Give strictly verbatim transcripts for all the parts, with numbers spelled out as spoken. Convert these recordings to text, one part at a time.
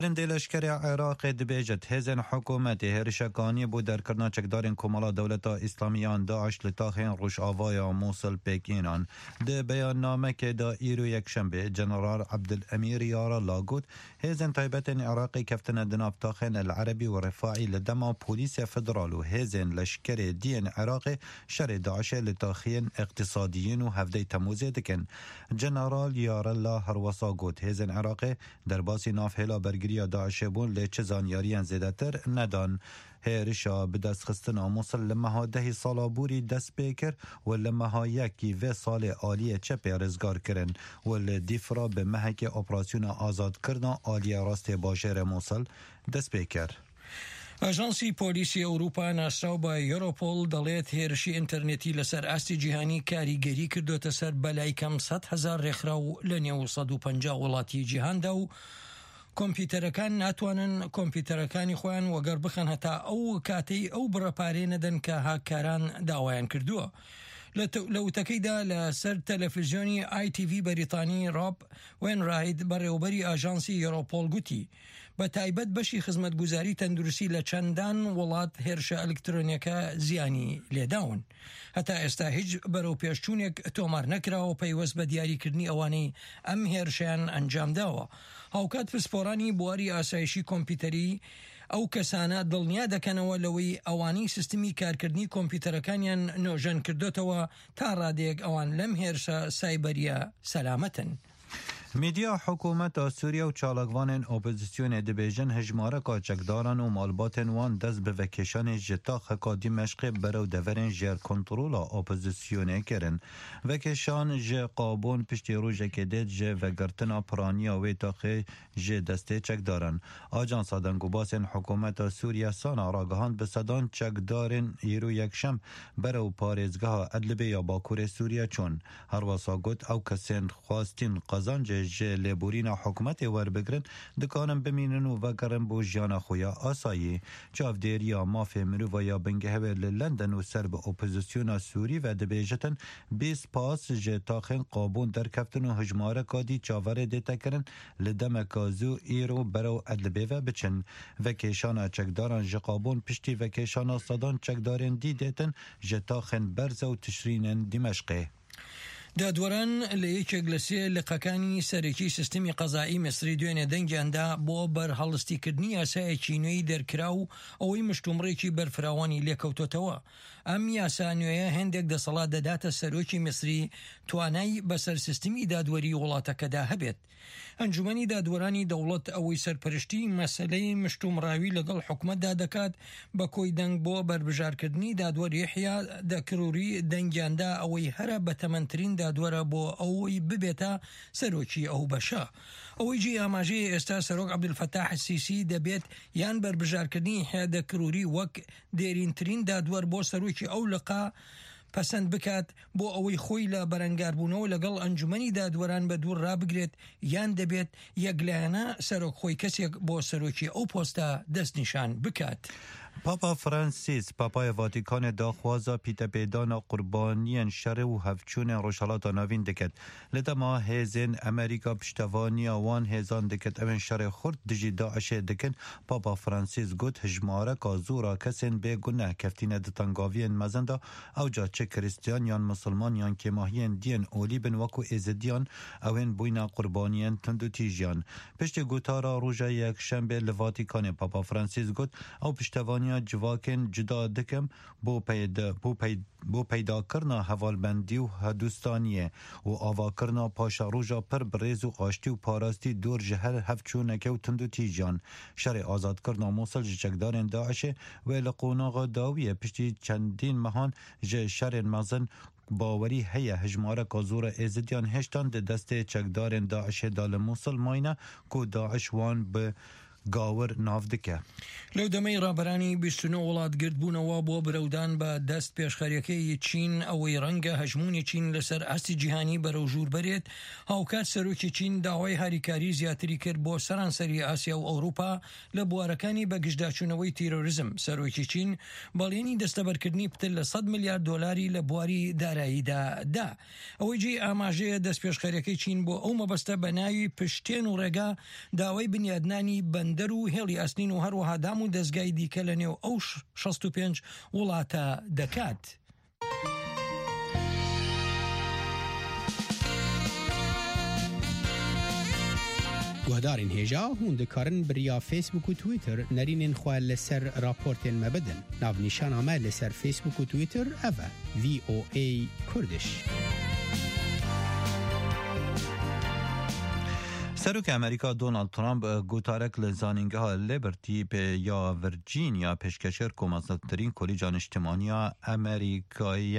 رندی لشکری عراق دبیجت هزن حکومت هرشکانی بود در کرنا چکدارین کمالا دولت اسلامیان داعش لطاخین روش آوایا موصل پیکینان ده بیان نامه که دا ایرو یک شنبه جنرال عبدالامیر یارا لاگود هزن طایبتن عراقی کفتن دناب تاخین العربی و رفاعی لدما پولیس فدرالو هزن لشکری دین عراق شر داعش لطاخین اقتصادیین و هفده تموزه دکن جنرال یارا لا هروسا گود هزن عراق در باسی ناف هلا برگری یا داعش بون لیچ زانیاریان زیدتر ندان هیرشا بدست خستن موصل لمها ده سالا بوری دست بیکر و لمها یکی و سال آلی چپ رزگار کرن و لدیفرا به محک اپراسیون آزاد کردن آلی راست باشر موصل دست بیکر. ئاژانسی پۆلیسی ئەوروپا ناسراو بە یۆرۆپۆل دەڵێت هێرشی ئینتەرنێتی لەسەر ئاستی جیهانی کاریگەری کردوتە سەر بەلای کەم سەد هەزار ڕێکخراو لە نێو سەد و پەنجا وڵاتی جیهاندا و کۆمپیوتەرەکان ناتوانن کۆمپیوتەرەکانی خۆیان وەگەر بخەن هەتا ئەو کاتەی ئەو بڕەپارێ نەدەن کە هاکاران داوایان کردووە. لە وتەکەیدا لە سەر تەلەڤیزیۆنی آی تی ڤی بەریتانی ڕۆب وێنڕاید بەڕێوەبەری ئاژانسی یۆرۆپۆل گوتی بە تایبەت بەشی خزمەتگوزاری تەندروستی لە چەندان وڵات هێرشە ئەلکترۆنیەکە زیانی لێداون. هەتا ئێستا هیچ بەرەو پێشچوونێک تۆمار نەکراوە پەیوەست بە دیاریکردنی ئەوانەی ئەم هێرشیان ئەنجام داوە. هاوکات پسپۆرانی بواری ئاسایشی کۆمپیوتەری ئەو کەسانە دڵنیا دەکەنەوە لەوەی ئەوانەی سیستمی کارکردنی کۆمپیوتەرەکانیان نۆژەن کردوتەوە تا ڕادێک ئەوان لەم هێرشە سایبەریە سەلامەتن. میدیا حکومت سوریه و چالاکوان اپوزیسیون دبیجن هجماره کاچکداران و مالباتن وان دست به وکشان جتا خکا دمشق برو دورن جر کنترول اپوزیسیونه کرن وکشان جه قابون پشتی رو جکدید جه وگرتنا پرانیا و تاخه جه دسته چکداران. آجانس دنگوباسن حکومت سوریه سانا راگهان به صدان چکدارن ایرو یکشم برو پارزگاه ادلبه یا باکور سوریه چون هر واسا گوت او کسین خواستین قزانج جه لبورین حکومت ور بگرن دکانم بمینن و وگرن بو جانا خویا آسایی چاودیر یا مافی مرو و یا بنگه و لندن و سر به اپوزیسیون سوری و دبیجتن بیس پاس جه تاخین قابون در کفتن و هجماره کادی چاوره دیتا کرن لدم کازو ایرو برو ادلبه و بچن و کشان چکداران جه قابون پشتی و کشان صدان چکدارن دی دیتن جه تاخین برز و تشرینن دمشقه. دادوەران لە یەکێک لە سێ لقەکانی سەرەکی سیستمی قەزایی مصری دوێنێ دەنگیاندا بۆ بەرهەڵستیکردنی یاسایەکی نوێی دەرکرا و ئەوەی مشتومڕێکی بەرفراوانی لێکەوتۆتەوە. ئەم یاسا نوێیە هەندێک دەسەڵات دەداتە سەرۆکی مصری توانای بەسەر سیستمی دادوەری وڵاتەکەدا هەبێت. ئەنجومەنی دادوەرانی دەوڵەت ئەوەی سەرپەرشتی مەسەلەی مشتومڕاوی لەگەڵ حکومەتدا دەکات بە کۆی دەنگ بۆ بەربژارکردنی دادوەر یحیا دەکروری دەنگیاندا ئەوەی هەرە بەتەمەنترین دادوەرە بۆ ئەوەی ببێتە سەرۆکی ئەو بەشە. ئەوەی جێ ئاماژەیە ئێستا سەرۆک عەبدولفەتاح السیسی دەبێت یان بەربژارکردنی یحیا دەکروری وەک دێرینترین دادوەر بۆ سەرۆکی ئەو لقا پەسەند بکات بۆ ئەوەی خۆی لە بەرەنگاربوونەوە لەگەڵ ئەنجومەنی دادوەران بە دوور ڕابگرێت یان دەبێت یەکلایەنە سەرۆک خۆی کەسێک بۆ سەرۆکی ئەو پۆستە دەستنیشان بکات. پاپا فرانسیس پاپای واتیکان داخوازا پیتا پیدانا قربانیان شر و هفچون روشالاتا ناوین دکت لدما هزین امریکا پشتوانی وان هزان دکت امن شر خورد دجی داعش دکن پاپا فرانسیس گوت هجماره کازورا کسین به گناه کفتین دتنگاوین مزندا او جا چه کریستیان یان مسلمان یان که ماهین دین اولی بن وکو ازدیان اوین بوینا قربانیان تندو تیجیان پشت گوتارا روژا یک شنبه لواتیکان پاپا فرانسیس گوت او پشتوانی جواکن جدا دکم بو پیدا بو پیدا بو پیدا کرنا حوالبندی و هدوستانیه و آوا کرنا پاشا روژا پر بریز و آشتی و پاراستی دور جهر هفچونکه و تندو تیجان شر آزاد کرنا موصل جچکدارن داعشه و لقوناغ داویه پشتی چندین مهان جه شر مزن باوری هیا هجماره کازور ازدیان هشتان ده دست چکدارن داعشه دال موصل ماینه کو داعش وان به گاور ناف دکه. لەو دەمەی ڕابەرانی بیست و نۆ وڵات گرتبوونەوە بۆ برەودان بە دەست پێشخەریەکەی چین ئەوەی ڕەنگە هەژمونی چین لەسەر ئاستی جیهانی بەرەو ژوور بەرێت هاوکات سەرۆکی چین داوای هاریکاری زیاتری کرد بۆ سەرانسەری ئاسیا و ئەوروپا لە بوارەکانی بەگشتداچوونەوەی تیرۆریزم. سەرۆکی چین بەڵێنی دەستەبەرکردنی پتر لە سەد میلیارد دۆلاری لە بواری داراییدا دا. ئەوەی جێ ئاماژەیە دەست پێشخەریەکەی چین بۆ ئەو مەبەستە بە ناوی پشتێن و ڕێگا داوای بنیادنانی بەند بەندەر و هێڵی ئەسنین و هەروەها دام و دەستگای دیکە لە نێو ئەو شەست و پێنج وڵاتە دەکات. گوهدارین هێژا هون دکارن بریا فیسبوک و تویتر نرینین خواه لسر راپورتین مبدن. ناو نیشان همه لسر فیسبوک و تویتر اوه وی او ای کردش. سروک امریکا دونالد ترامپ گوتارک لزانینگاه لیبرتی به یا ورجینیا پیشکشر کمازترین کلیجان اجتماعی امریکایی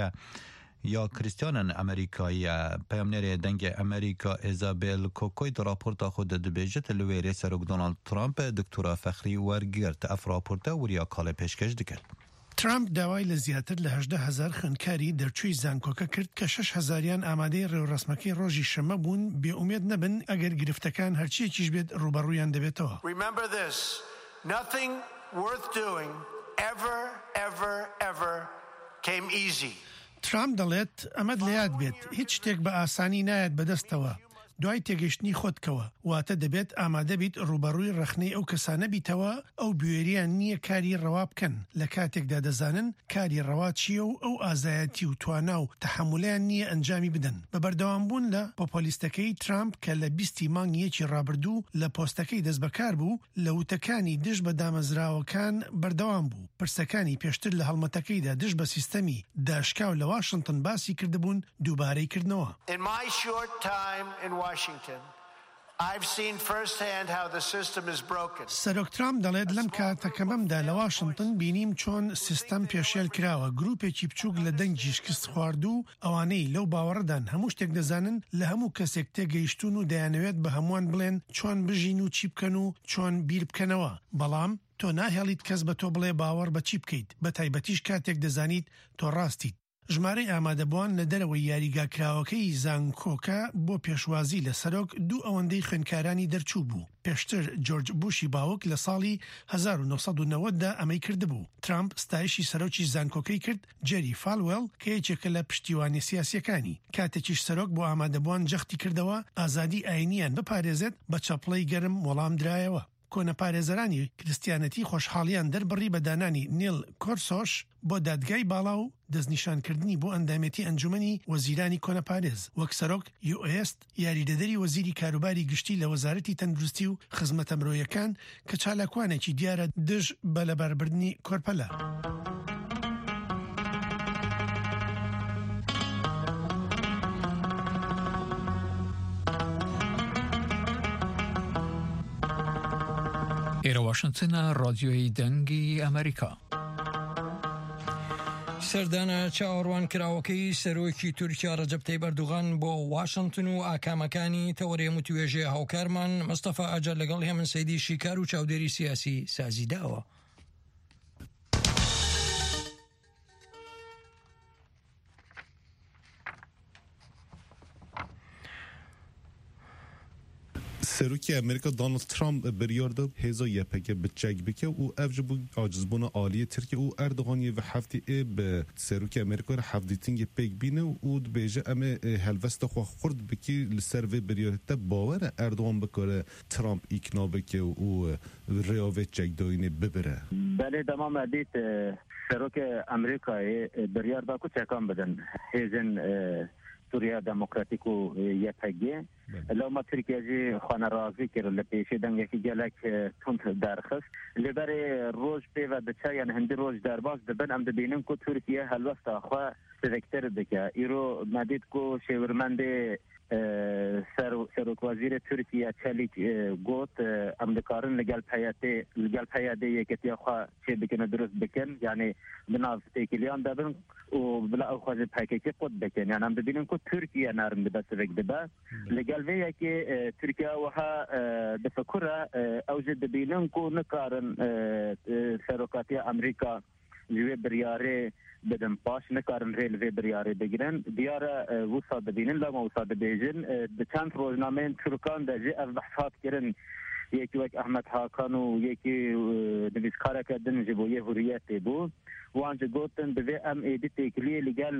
یا کریستیان امریکایی پیامنر دنگ امریکا ایزابل کوکوی در راپورت خود دبیجت لویری سروک دونالد ترامپ دکتورا فخری ورگرت اف راپورت وریا کال پیشکش دکرد. ترامپ داوای لە زیاتر لە هەژدە هەزار خوێندکاری دەرچووی زانکۆکە کرد کە شەش هەزاریان ئامادەی ڕێوڕسمەکەی ڕۆژی شەمە بوون بێئومێد نەبن ئەگەر گرفتەکان هەرچیەکیش بێت ڕوبەڕوویان دەبێتەوە. Remember this, nothing worth doing ever ever ever came easy. ترامپ دەڵێت ئەمەد لە یاد بێت هیچ شتێک بە ئاسانی نایەت بەدەستەوە. دوای تێگەشتنی خۆتکەوە واتە دەبێت ئامادە بیت ڕوبەڕووی ڕەخنەی ئەو کەسانە بیتەوە ئەو بوێریان نییە کاری ڕەوا بکەن لە کاتێکدا دەزانن کاری ڕەوا چییە و ئەو ئازایەتی و توانا و تەحمولیان نییە ئەنجامی بدەن. بە بەردەوامبوون لە پۆپۆلیستەکەی ترامپ کە لە بیستی مانگی یەکی ڕابردوو لە پۆستەکەی دەست بەکار بوو لە وتەکانی دژ بە دامەزراوەکان بەردەوام بوو. پرسەکانی پێشتر لە هەڵمەتەکەیدا دژ بە سیستەمی داشکاو لە واشنگتن باسی کردبوون دووبارەی کردنەوە. In my short time in Washington, I've seen firsthand how the system is broken. سەرۆک ترامپ دەڵێت لەم کاتەکەمەمدا لە واشنگتن بینیم چۆن سیستەم پێشێل کراوە گروپێکی بچووک لە دەنگی شکست خوارد و ئەوانەی لەو باوەڕدان هەموو شتێک دەزانن لە هەموو کەسێک تێگەیشتون و دەیانەوێت بە هەمووان بڵێن چۆن بژین و چی بکەن و چۆن بیر بکەنەوە. بەڵام تۆ ناهێڵیت کەس بە تۆ بڵێ باوەڕ بە چی بکەیت بە تایبەتیش کاتێک دەزانیت تۆ ڕاستیت. ژمارەی ئامادەبووان لە دەرەوەی یاریگاکراوەکەی زانکۆکە بۆ پێشوازی لە سەرۆک دوو ئەوەندەی خوێندکارانی دەرچوو بوو. پێشتر جۆرج بوشی باوک لە ساڵی هەزار و نۆ سەد و نەوەت دا ئەمەی کردبوو. ترامپ ستایشی سەرۆکی زانکۆکەی کرد جێری فالوێل کە یەکێکە لە پشتیوانی سیاسیەکانی. کاتێکیش سەرۆک بۆ ئامادەبووان جەختی کردەوە ئازادی ئاینیان بپارێزێت بە چەپڵەی گەرم وەڵام درایەوە. کۆنە پارێزەرانی کریستیانەتی خۆشحاڵیان دەربڕی بە دانانی نیل کۆرسۆش بۆ دادگای باڵا و دەستنیشانکردنی بۆ ئەندامەتی ئەنجومەنی وەزیرانی کۆنە پارێز وەک سەرۆک یو ئێست یاریدەدەری وەزیری کاروباری گشتی لە وەزارەتی تەندروستی و خزمەتە مرۆیەکان کە چالاکوانێکی دیارە دژ بە لەباربردنی کۆرپەلە. ئێرە واشنگتنە ڕادیۆی دەنگی ئەمریکا. سەردانە چاوەڕوان کراوەکەی سەرۆکی تورکیا ڕەجەب تەیب ئەردوغان بۆ واشنگتن و ئاکامەکانی تەوەریە متوێژێ هاوکارمان مستەفا ئاجەر لەگەڵ هێمن سەیدی شیکار و چاودێری سیاسی سازی داوە. سروکی امریکا دونالد ترامپ بریارده هزا یپکه بچک بکه و افج بو عاجزبون عالی ترکیه و اردوغانی و هفتی ای به سروکی امریکا را هفتی تینگ پیک بینه و بیجه امه هلوست خو خورد بکی لسر و بریارده باور اردوغان بکاره ترامپ ایکنا بکه و ریاوه چک داینه ببره. بله تمام عدید سروک امریکای بریارده کو چکان بدن هیزن سوریا دموکراتیک و یپگی لو ما ترکیه جی خانه رازی کرد لپیشی دنگه که جلک تند درخست لبری روز پی و بچه یعنی هندی روز درباز دبن ام دبینم که ترکیه هلوست آخوا سدکتر بکه ایرو مدید که شورمند سروک وزیر ترکیه چلیک گوت ام دکارن لگل پیاده لگل پیاده یکتی آخوا چه بکنه درست بکن یعنی بناف تیکلیان دبن و بلا آخواز پاکیکی خود بکن یعنی ام دبینم که ترکیه نرم دبا سرک دبا لگل ویه که ترکیه وها دفکره اوجد دبینم که نکارن سروکاتی امریکا جوی بریاره بدن پاش نکارن ریل وی بریاره بگیرن دیاره وصاد بینن لما وصاد بیجن ده چند روزنامه ترکان ده جی از بحثات کرن یکی وک احمد حاکان و یکی نویسکاره کردن جبو یه حریت بو وانجا گوتن دوی ام ایدی تکلیه لگل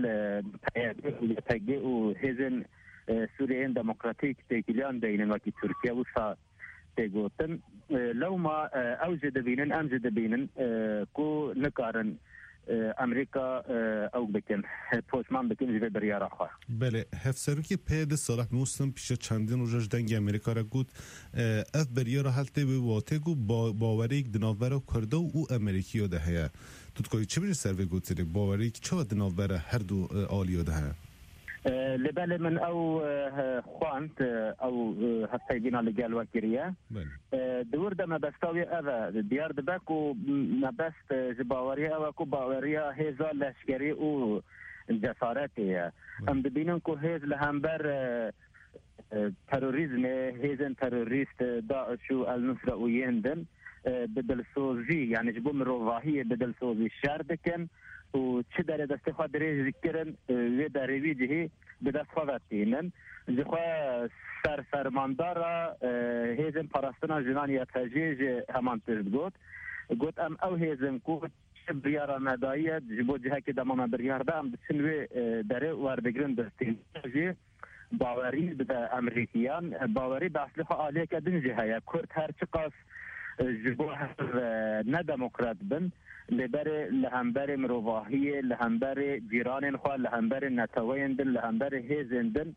تگه و هزن سوریه دموکراتیک تکلیان بینن وکی ترکیه وصاد تيغوتن لو ما اوجد بينن امجد بينن كو نكارن امریکا او بکن پوشمان بکن جوی بریار آخر بله هفسرو که پید صالح موسم پیش چندین روزش دنگ امریکا را گود اف بریار حالته به واتگو باوری یک دناور کرده و او امریکی ده هیا تو تکایی چه بری سر بگود سری باوری که چه دناور هر دو آلی ده هیا لبالي من او خوانت او هفتي بينا لقال وكريا دور ده ما بستوي اذا ديار دباكو ما بست جباوريا وكو باوريا هيزا لشكري او الجساراتي ام دبينن كو هيز لهمبر تيروريزم هيزن تيروريست داعش والنصرة ويندن بدل سوزي يعني جبو من رفاهية بدل سوزي الشاردكن و چه در دست خود ریز ذکرن و در روی جهی به دست خود تینن جخوا سر سرماندارا هیزم پرستنا جنانی تجیج همان ترد گوت گوت ام او هیزم کو بریارا مدایت جبو جهه که دمام بریار دا ام بسنوی داره وردگرن دستین جی باوری بده امریکیان باوری به اصلی خواه آلیه که دن جهه یا کرد هر چقاس جبو هر ندموکرات بن لبر لهمبر مروواهی لهمبر جیران خوا لهمبر نتویندن لهمبر هیزندن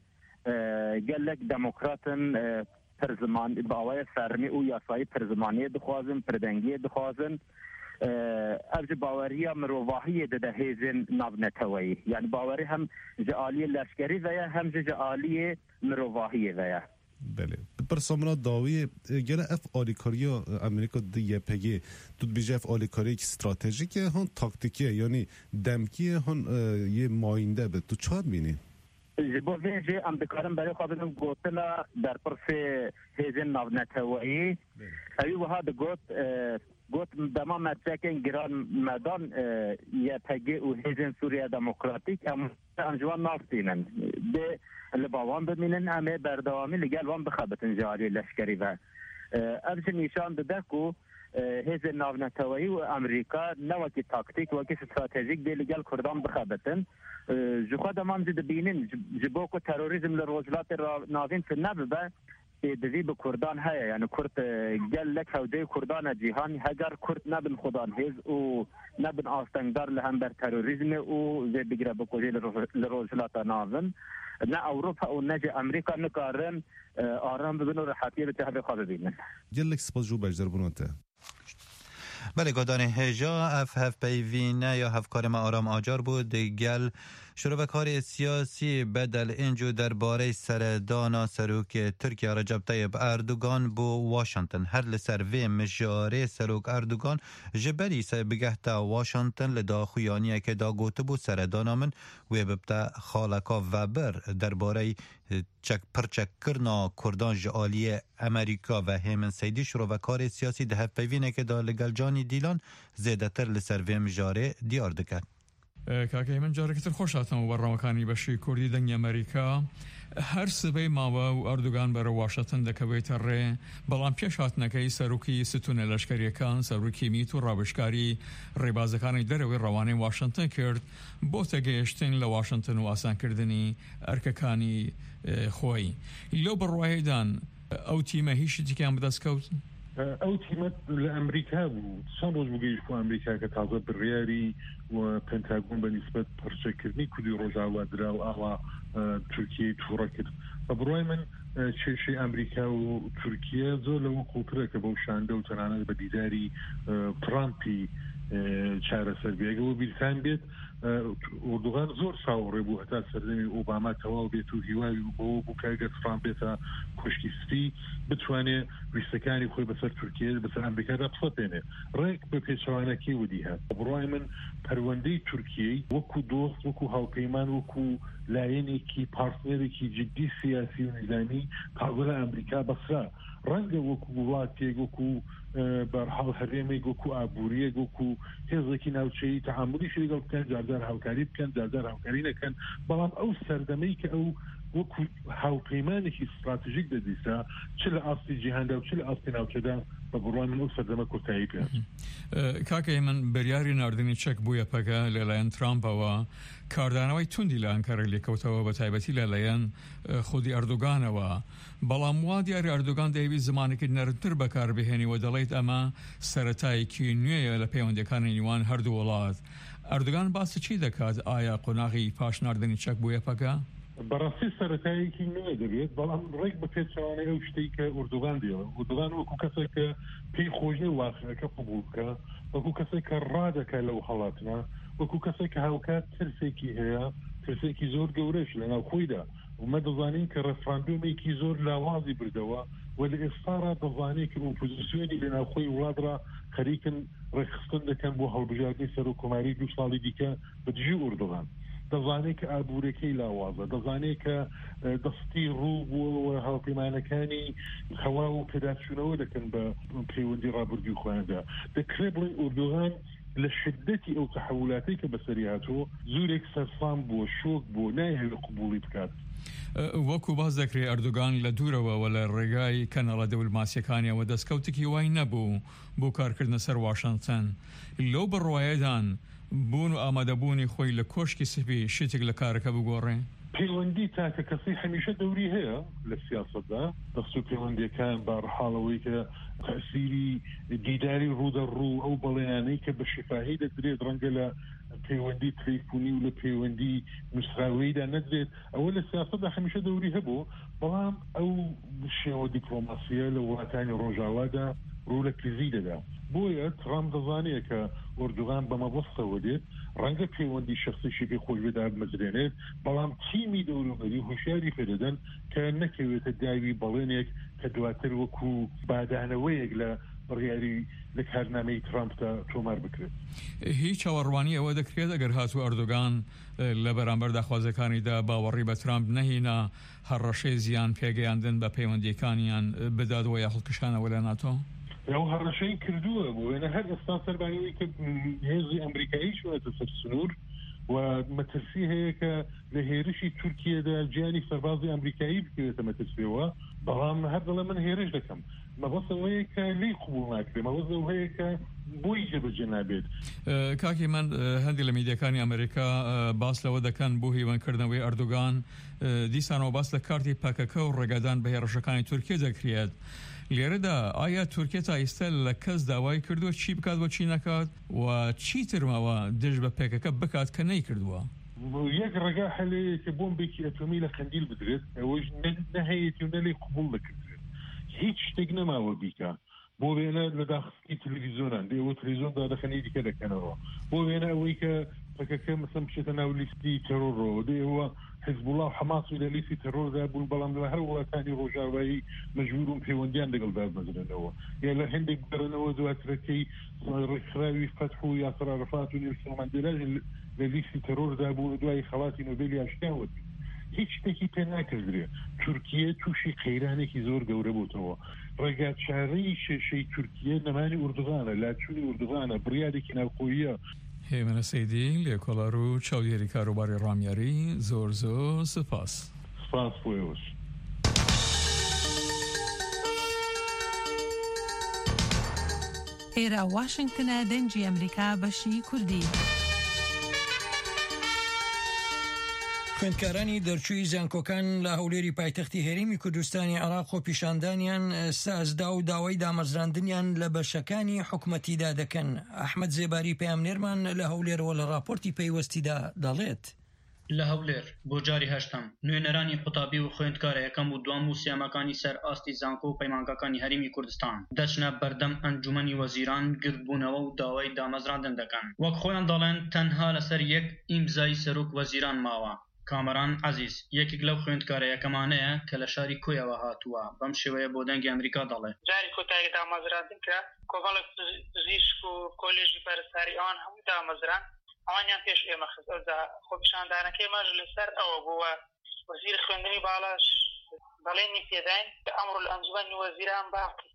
گلک دموکراتن پر زمان باوی فرمی او یاسایی پر زمانی دخوازن پردنگی دخوازن ارج باوری مروواهی ده هیزن ناو نتوی یعنی باوری هم جعالی لشکری ویا هم جعالی مروواهی ویا بله برسامنا داوی گره اف آلیکاری امریکا دیگه پگی تو بیجه اف آلیکاری استراتژیک هن تاکتیکیه یعنی دمکیه هن یه ماینده به تو چاد بینی؟ جبو ویجه ام بکارم برای خوابیدم گوتنا در پرس هیزن ناو نتوایی اوی وها ده گوت گوت دما مدرکن گران مدان یه پگی و هیزن سوریه دموکراتیک ام انجوان نافتینن به لباوان بمینن همه بردوامی لگل وان بخابتن جاری لشکری و ارز نیشان ده کو هیز ناونتوایی و امریکا نوکی تاکتیک وکی استراتژیک دی لگل کردان بخابتن جخوا دمام جد بینن جبو کو تروریزم لروجلات ناوین في نببه دوی به کردان هیا یعنی کرد گل لک هوده کردان جیهان هگر کرد نبن خدان هیز و نبن آستنگدار لهم بر تروریزم و زی بگیره بکوژی لروجلات ناون نه اوروپا و نه امریکا نکارن آرام ببین و راحتی به تحبه خواه ببینن گلک سپاس جو بجدر بنوته بله گادان هجا اف هف پیوینه یا هفکار ما آرام آجار بود گل شروع به کار سیاسی بدل اینجو درباره سردانا سروک ترکیه رجب طیب اردوگان بو واشنطن هر لسر وی مجاره سروک اردوگان جبری سر بگهتا واشنطن لدا خویانیه که دا گوته بو سردانا من و ببتا خالکا وبر درباره چک پرچک کرنا کردان جعالی امریکا و هیمن سیدی شروع به کار سیاسی ده هف پیوینه که دا لگل جانی دیلان زیده تر لسر وی مجاره دیار دکن کاکەی من جارێکتر خۆشاتەوە بەڕەوەکانی بەشی کوردی دەنگی ئەمریکا هەر سبەی ماوە و ئەردوگان بەرە واشنتن دەکەوێتە ڕێ بەڵام پێش هاتنەکەی سەرروکی ستونە لەشکریەکان سەرروکی میت و ڕاوشکاری ڕێبازەکانی دەرەوەی ڕەوانەی واشنتن کرد بۆ تەگەیشتن لە واشنتن و ئاسانکردنی ئەرکەکانی خۆی لەو بڕواهێدان ئەو تیمە هیچ شتێکیان بەدەستکەوت ئەو تیمەت لە ئەمریکا بوو چەند ڕۆژ بگەیشت بۆ ئەمریکا کە تازە بڕیاری و پێنتاگۆن بە نیسبەت پەرچەکردنی کوردی ڕۆژاوا درا و ئاوا تورکیای تووڕە کرد بە بڕوای من کێشەی ئەمریکا و تورکیە زۆر لەوە قوڵترە کە بەو شاندە و تەنانەت بە دیداری ترامپی چارەسەر بێگەوە بیرکان بێت ئۆردوغان زۆر ساوەڕێ بوو هەتا سەردەمی ئۆباما تەواو بێت و هیواوی بۆ بوو کارگەر ترامپ بێتە کوشکی سپی بتوانێت ویستەکانی خۆی بەسەر تورکیە بەسەر ئەمریکادا بسەپێنێ ڕێک بە پێچەوانەکەی ودی هات بڕوای من پەروەندەی تورکیەی وەکو دۆست وەکو هاوپەیمان وەکو لایەنێکی پارتنەرێکی جدی سیاسی و نظامی تازە لە ئەمریکا بەسرا ڕەنگە وەکو وڵاتێک وەکو بەرحاڵ هەرێمێک وەکو ئابووریەک وەکو هێزێکی ناوچەی تەعاملیشی لەگەڵ بکەن جاردار هاوکاری بکەن جاردار هاوکاری نەکەن بەڵام ئەو سەردەمەی کە ئەو وەکو هاوپەیمانێکی استراتژیک دەدیسا چ لە ئاستی جیهاندا و چ لە ئاستی ناوچەدا بە بڕوای من ئەو سەردەمە کۆتایی پێ کاکەی من بەریاری ناردنی چەک بووە پەکە لەلایەن ترامپەوە کاردانەوەی توندی لە ئەنکەرە لێکەوتەوە بە تایبەتی لەلایەن خودی ئەردوگانەوە بەڵام وا دیاری ئەردوگان دەیوی زمانێکی نەرتر بەکاربهێنی و دەڵێت ئەمە سەرەتایەکی نوێیە لە پەیوەندیەکانی نێوان هەردوو وڵات. ئەردوگان باسی چی دەکات؟ ئایا قۆناغی پاش ناردنی چەک بووە پەکە؟ بەڕاستی سەرەتایەکی نوێ دەبێت بەڵام ڕێک بە پێچوانەی ئەو شتەی کە ئوردوغان دێڵە ئوردوغان وەکو کەسێک کە پێی خۆشی واقعەکە قبول بکە وەکو کەسێک کە ڕادەکە لەو هەڵاتنە وەکو کەسێک کە هاوکات ترسێکی هەیە ترسێکی زۆر گەورەش لەناو خۆیدا ومە دەزانین کە ڕەفراندۆمێکی زۆر لاوازی بردەوە و لە ئێستاڕا دەزانێت کە ئۆپۆزیسیۆنی لەناو خۆی وڵاتڕا خەریکن ڕێکخستن دەکەن بۆ هەڵبژاردننی سەرۆکۆماری دوو ساڵی دیکە بەدژی ئوردوغان دەزانێت کە ئابوورەکەی لاوازە دەزانێت کە دەستی ڕوو بووە هاوپەیمانەکانی هەوا و پێداچوونەوە دەکەن بە پەیوەندی ڕابردووی خۆیاندا دەکرێت بڵێن ئوردوغان لە شدەتی ئەو تەحولاتی کە بەسەری هاتووە زورێک سەرسام بووە شۆک بوو نایهێڵ قبوڵی بکات. وەکو باز دەکرێت ئەردوگان لە دوورەوە لە ڕێگای کەنەڵە دەوڵماسیەکانیەوە دەستکەوتێکی وای نەبوو بۆ کارکردنە سەر واشنگتن لەو بڕواایەدان بوون و ئامادەبوونی خۆی لە کۆشکی سپی شتێک لە کارەکە بگۆڕێ پەیوەندی تاکە کەسی هەمیشە دەوری هەیە لە سیاسەتدا دەست و پەیوەندیەکان بەڕحاڵەوەی کە تەسیری دیداری ڕوودە ڕوو ئەو بەڵێنانەی کە بە شفاهی دەدرێت ڕەنگە لە پەیوەندی تەلیفۆنی و لە پەیوەندی نووسراوەیدا نەدرێت ئەوە لە سیاسەتدا هەمیشە دەوری هەبوو بەڵام ئەو شێوە دیپلۆماسیە لە وڵاتانی ڕۆژاوادا ڕوو لە کریزی دەدا بۆیە ترامپ دەزانێت کە ئوردوغان بە مەبەستەوە دێت ڕەنگە پەیوەندی شخصیشی پێ خۆش بێدا بمەزرێنێت بەڵام تیمی دەوروبەری هوشیاری پێدەدەن کە نەکەوێتە داوی بەڵێنێک کە دواتر وەکو بادانەوەیەک لە بڕیاری لە کارنامەی ترامپدا تۆمار بکرێت. هیچ چاوەڕوانی ئەوە دەکرێت ئەگەر هاتوو ئەردوگان لە بەرامبەر داخوازەکانیدا باوەڕی بە ترامپ نەهێنا هەڕەشەی زیان پێگەیاندن بە پەیوەندیەکانیان بداتەوە یا هەڵکشانەوە لە ناتۆ؟ ئەو هەڕەشەی کردووە بۆێنە هەر ئێستا سەربانەوەی کە هێزی ئەمریکایی شوێتە سەر سنوور و مەترسی هەیە کە لە هێرشی تورکیەدا گیانی سەربازی ئەمریکایی بکرێتە مەترسیەوە بەڵام هەر دەڵێ من هێرش دەکەم مەبەستەوەیە کە لی قبوڵ ناکرێ مەبەستەوە هەیە کە بۆی جێبەجێ نابێت. کاکی من هەندێک لە میدیەکانی ئەمریکا باس لەوە دەکەن بۆ هیوانکردنەوەی ئەردوگان دیسانەوە باس لە کارتی پاکەکە و ڕێگەدان بە هێرشەکانی تورکیە دەکرێت. لێرەدا ئایا تورکیە تا ئێستا لە کەس داوای کردووە چی بکات بۆ چی نەکات و چی ترمەوە دژ بە پێکەکە بکات کە نەیکردووە؟ یەک ڕێگا هەلەیە کە بۆمبێکی ئەتۆمی لە قەندیل بدرێت ئەوەش نەهەیەتی و نەلێ قبوڵ دەکردرێت هیچ شتێک نەماوە بیکە بۆ وێنە لە داخستی تەلەڤیزۆنان دێوە تەلەڤیزۆندا دەخەنی دیکە دەکەنەوە بۆ وێنە ئەوەی کە پەکەکە مەسەڵەن بچێتە ناو لیستی تەرۆرەوە دێوە حزب الله و حماس و لە لیستی تەرۆردا بوون بەڵام لە هەر وڵاتانی ڕۆژاوایی مەجبورون پەیوەندیان لەگەڵدا بمەزرێنەوە یا لە هەندێک بگەڕنەوە دواترەکەی ڕێکخراوی فتح و یاسر عەرەفات و نێلسۆن ماندێلا لە لیستی تەرۆردا بوون دوای خەڵاتی نۆبێلی ئاشتیاوە هیچ شتێکی پێ ناکردرێ تورکیە تووشی قەیرانێکی زۆر گەورە بووتەوە ڕێگاچارەی شێشەی تورکیە نەمانی ئوردوغانە لاچوونی ئوردوغانە بڕیارێکی ناوخۆییە. هێمنە سەیدی لێکۆڵەر و چاودێری کاروباری ڕامیاری زۆر زۆر سپاس. سپاس بۆیەوەش. ئێرە واشنگتنە دەنجی ئەمریکا بەشی کوردی. خوێندکارانی دەرچووی زانکۆکان لە هەولێری پایتەختی هێرمی کوردستانی عێراق و پیشاندانیان سازدا و داوای دامەزراندنیان لە بەشەکانی حکومەتیدا دەکەن. ئەحمەد زێباری پەیامنێرمان لە هەولێرەوە لە راپۆرتی پەیوەستیدا دەڵێت. لە هەولێر بۆ جاری هەشتم نوێنەرانی قوتابی و خوێندکارە یەکەم و دوام و سیامەکانی سەر ئاستی زانکۆ و پەیمانگەکانی هەرێمی کوردستان دەچنە بەردەم ئەنجومەنی وەزیران گرتبوونەوە و داوای دامەزراندن دەکەن. وەک خۆیان دەڵێن تەنها لەسەر یەک ئیمزای سەرۆک وەزیران ماوە. کامەران عەزیز یەکێک لەو خوێندکارە یەکەمانەیە کە لە شاری کۆیەوە هاتووە بەم شێوەیە بۆ دەنگی ئەمریکا دەڵێ جاری کۆتایی دامەزراندن کە کۆڤڵک پزیشک و کۆلێژی پەرستاری ئەوان هەموو دامەزران ئەوانیان پێش ئێمە خستەوە خۆپیشاندانەکەی ماژ لەسەر ئەوە بووە وەزیر خوێندنی باڵاش بەڵێنی پێداین کە ئەمڕۆ لە ئەنجومەنی وەزیران باقی کات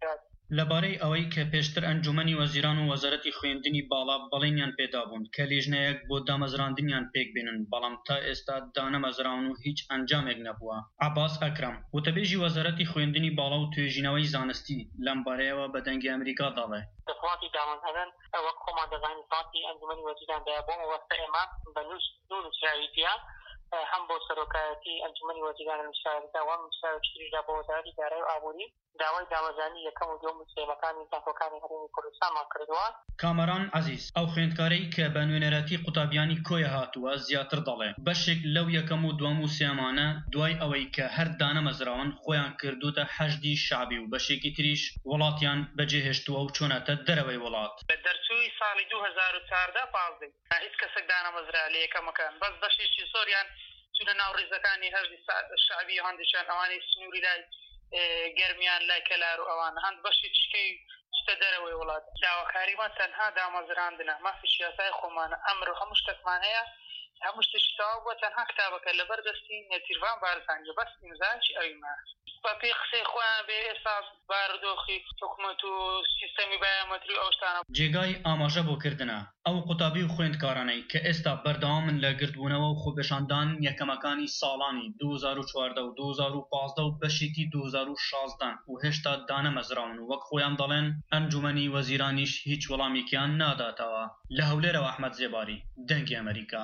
لەبارەی ئەوەی کە پێشتر ئەنجومەنی وەزیران و وەزارەتی خوێندنی باڵا بەڵێنیان پێدا بوون کە لێژنەیەک بۆ دامەزراندنیان پێک بێنن بەڵام تا ئێستا دانەمەزراون و هیچ ئەنجامێک نەبووە. عەباس ئەکرەم وتەبێژی وەزارەتی خوێندنی باڵا و توێژینەوەی زانستی لەم بارەیەوە بە دەنگی ئەمریکا دەڵێ دەسەڵاتی دامەزراندن ئەوە کۆمان دەزانین دەسەڵاتی ئەنجومەنی وەزیراندا بۆ وەستە ئێمە بە نووسراویتیە هم بۆ سەرۆکایەتی ئەنجومەنی وەزیران مشاوردا و مشاورچیدا بۆ وەزارەتی دارایی و ئابووری داوای دامەزرانی یەکەم و دووەم سێمەکانی زانکۆکانی هەرێمی کوردستانمان کردووە. کامەران عەزیز ئەو خوێندکارەی کە بە نوێنەرەتی قوتابیانی کۆیە هاتووە زیاتر دەڵێ بەشێک لەو یەکەم و دووەم و سێمانە دوای ئەوەی کە هەر دانەمەزراون خۆیان کردوتە حەشدی شعبی و بەشێکی تریش وڵاتیان بەجێهێشتووە و چۆنەتە دەرەوەی وڵات. بە دەرچووی ساڵی دوو هەزار و چواردە پازدەی هیچ کەسێک دانەمەزرا لە یەکەمەکان بەس بەشێکی زۆریان چونە ناو ڕێزەکانی هەشدی شعبی هەندێکیان ئەوانەی سنووری لای گەرمیان لای کەلار و ئەوان هەند بەشی چکەی شتە دەرەوەی وڵات. داواکاریمان تەنها دامەزراندنە مافی سیاسای خۆمانە ئەمڕۆ هەموو شتێکمان هەیە هەموو شتێکی تەواو بووە تەنها کتابەکە لەبەر دەستی نێتیروان بارزانجە بەس ئیمزاچی ئەویمە بە پێی قسەی خۆیان بێ ئێستا بارودۆخی حکومەت و سیستەمی بایۆمەتری ئەو شتانە جێگای ئاماژە بۆ کردنە ئەو قوتابی و خوێندکارانەی کە ئێستا بەردەوامن لە گرتبوونەوە و خۆپێشاندان یەکەمەکانی ساڵانی دوو هەزار و چواردە و دوو هەزار و پانزدە و بەشێکی دوو هەزار و شازدە و هێشتا دانەمەزراون و وەک خۆیان دەڵێن ئەنجومەنی وەزیرانیش هیچ وەڵامێکیان ناداتەوە. لە هەولێرەوە ئەحمەد زێباری دەنگی ئەمریکا.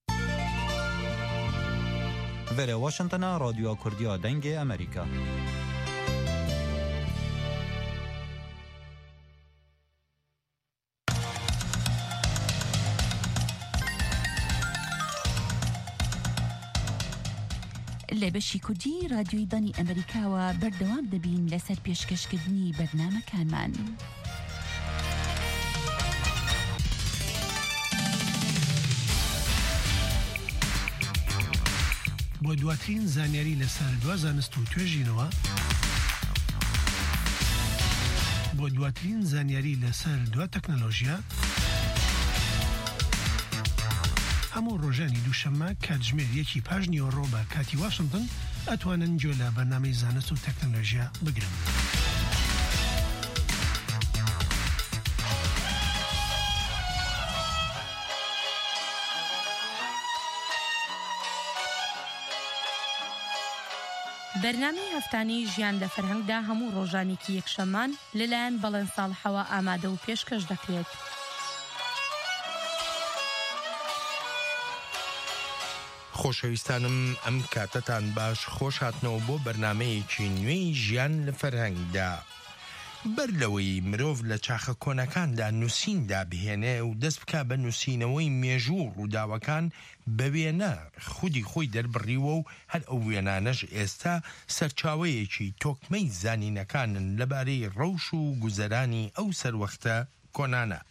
وره واشنطن رادیو کردیا دنگ امریکا. لە بەشی کوردی رادیۆی دانی ئەمریکاوە بەردەوام دەبین لەسەر پێشکەشکردنی بەرنامەکانمان. بۆ دواترین زانیاری لەسەر دوا زانست و توێژینەوە بۆ دواترین زانیاری لەسەر دوا تەکنەلۆژیا هەموو ڕۆژانی دووشەممە کاتژمێر یەکی پاش نیوەڕۆ بە کاتی واشنطن ئەتوانن گوێ لە بەرنامەی زانست و تەکنەلۆژیا بگرن. بەرنامەی هەفتانەی ژیان لە فەرهەنگدا هەموو ڕۆژانێکی یەکشەممان لەلایەن بەڵێن ساڵحەوە ئامادە و پێشکەش دەکرێت. خۆشەویستانم ئەم کاتەتان باش خۆش هاتنەوە بۆ بەرنامەیەکی نوێی ژیان لە فەرهەنگدا. بەر لەوەی مرۆڤ لە چاخە کۆنەکاندا نووسیندا بهێنێ و دەست بکە بە نووسینەوەی مێژوو ڕووداوەکان بە وێنە خودی خۆی دەربڕیوە و هەر ئەو وێنانەش ئێستا سەرچاوەیەکی تۆکمەی زانینەکانن لەبارەی ڕەوش و گوزەرانی ئەو سەروەختە کۆنانە.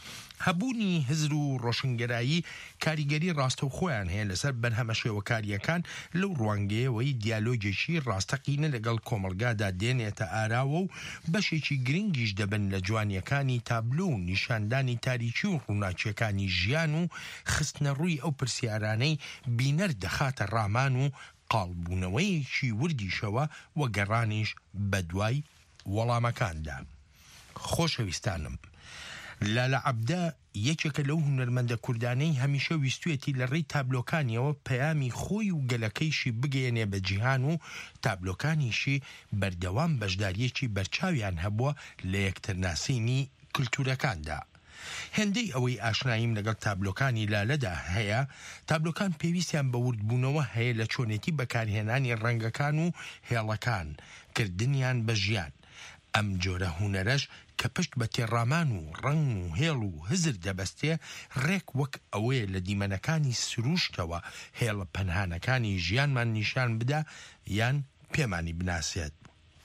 هەبوونی هزر و ڕۆشنگەرایی کاریگەری ڕاستە و خۆیان هەیە لەسەر بەرهەمە شێوەکاریەکان لەو ڕوانگەیەوەی دیالۆجێکی ڕاستەقینە لەگەڵ کۆمەلگادا دێنێتە ئاراوە و بەشێکی گرنگیش دەبن لە جوانیەکانی تابلۆ و نیشاندانی تاریکی و ڕووناچیەکانی ژیان و خستنە ڕووی ئەو پرسیارانەی بینەر دەخاتە ڕامان و قاڵبوونەوەیەکی وردیشەوە وە گەڕانیش بە دوای وەڵامەکاندا. خۆشەویستانم، لالە عەبدە یەکێکە لەو هونەرمەندە کوردانەی هەمیشە ویستوێتی لە ڕێی تابلۆکانیەوە پەیامی خۆی و گەلەکەیشی بگەێنێ بە جیهان و تابلۆکانیشی بەردەوام بەشداریەکی بەرچاویان هەبووە لە یەکترناسینی کلتورەکاندا. هێندەی ئەوەی ئاشناییم لەگەڵ تابلۆکانی لالەدا هەیە، تابلۆکان پێویستیان بە وردبوونەوە هەیە لە چۆنێتی بەکارهێنانی ڕەنگەکان و هێڵەکان کردنیان بە ژیان. ئەم جۆرە هونەرەش کە پشت بە تێڕامان و ڕنگ و هێڵ و هزر دەبەستێ ڕێک وەک ئەوەیە لە دیمەنەکانی سروشتەوە هێڵە پەنهانەکانی ژیانمان نیشان بدا یان پێمانی بناسێت.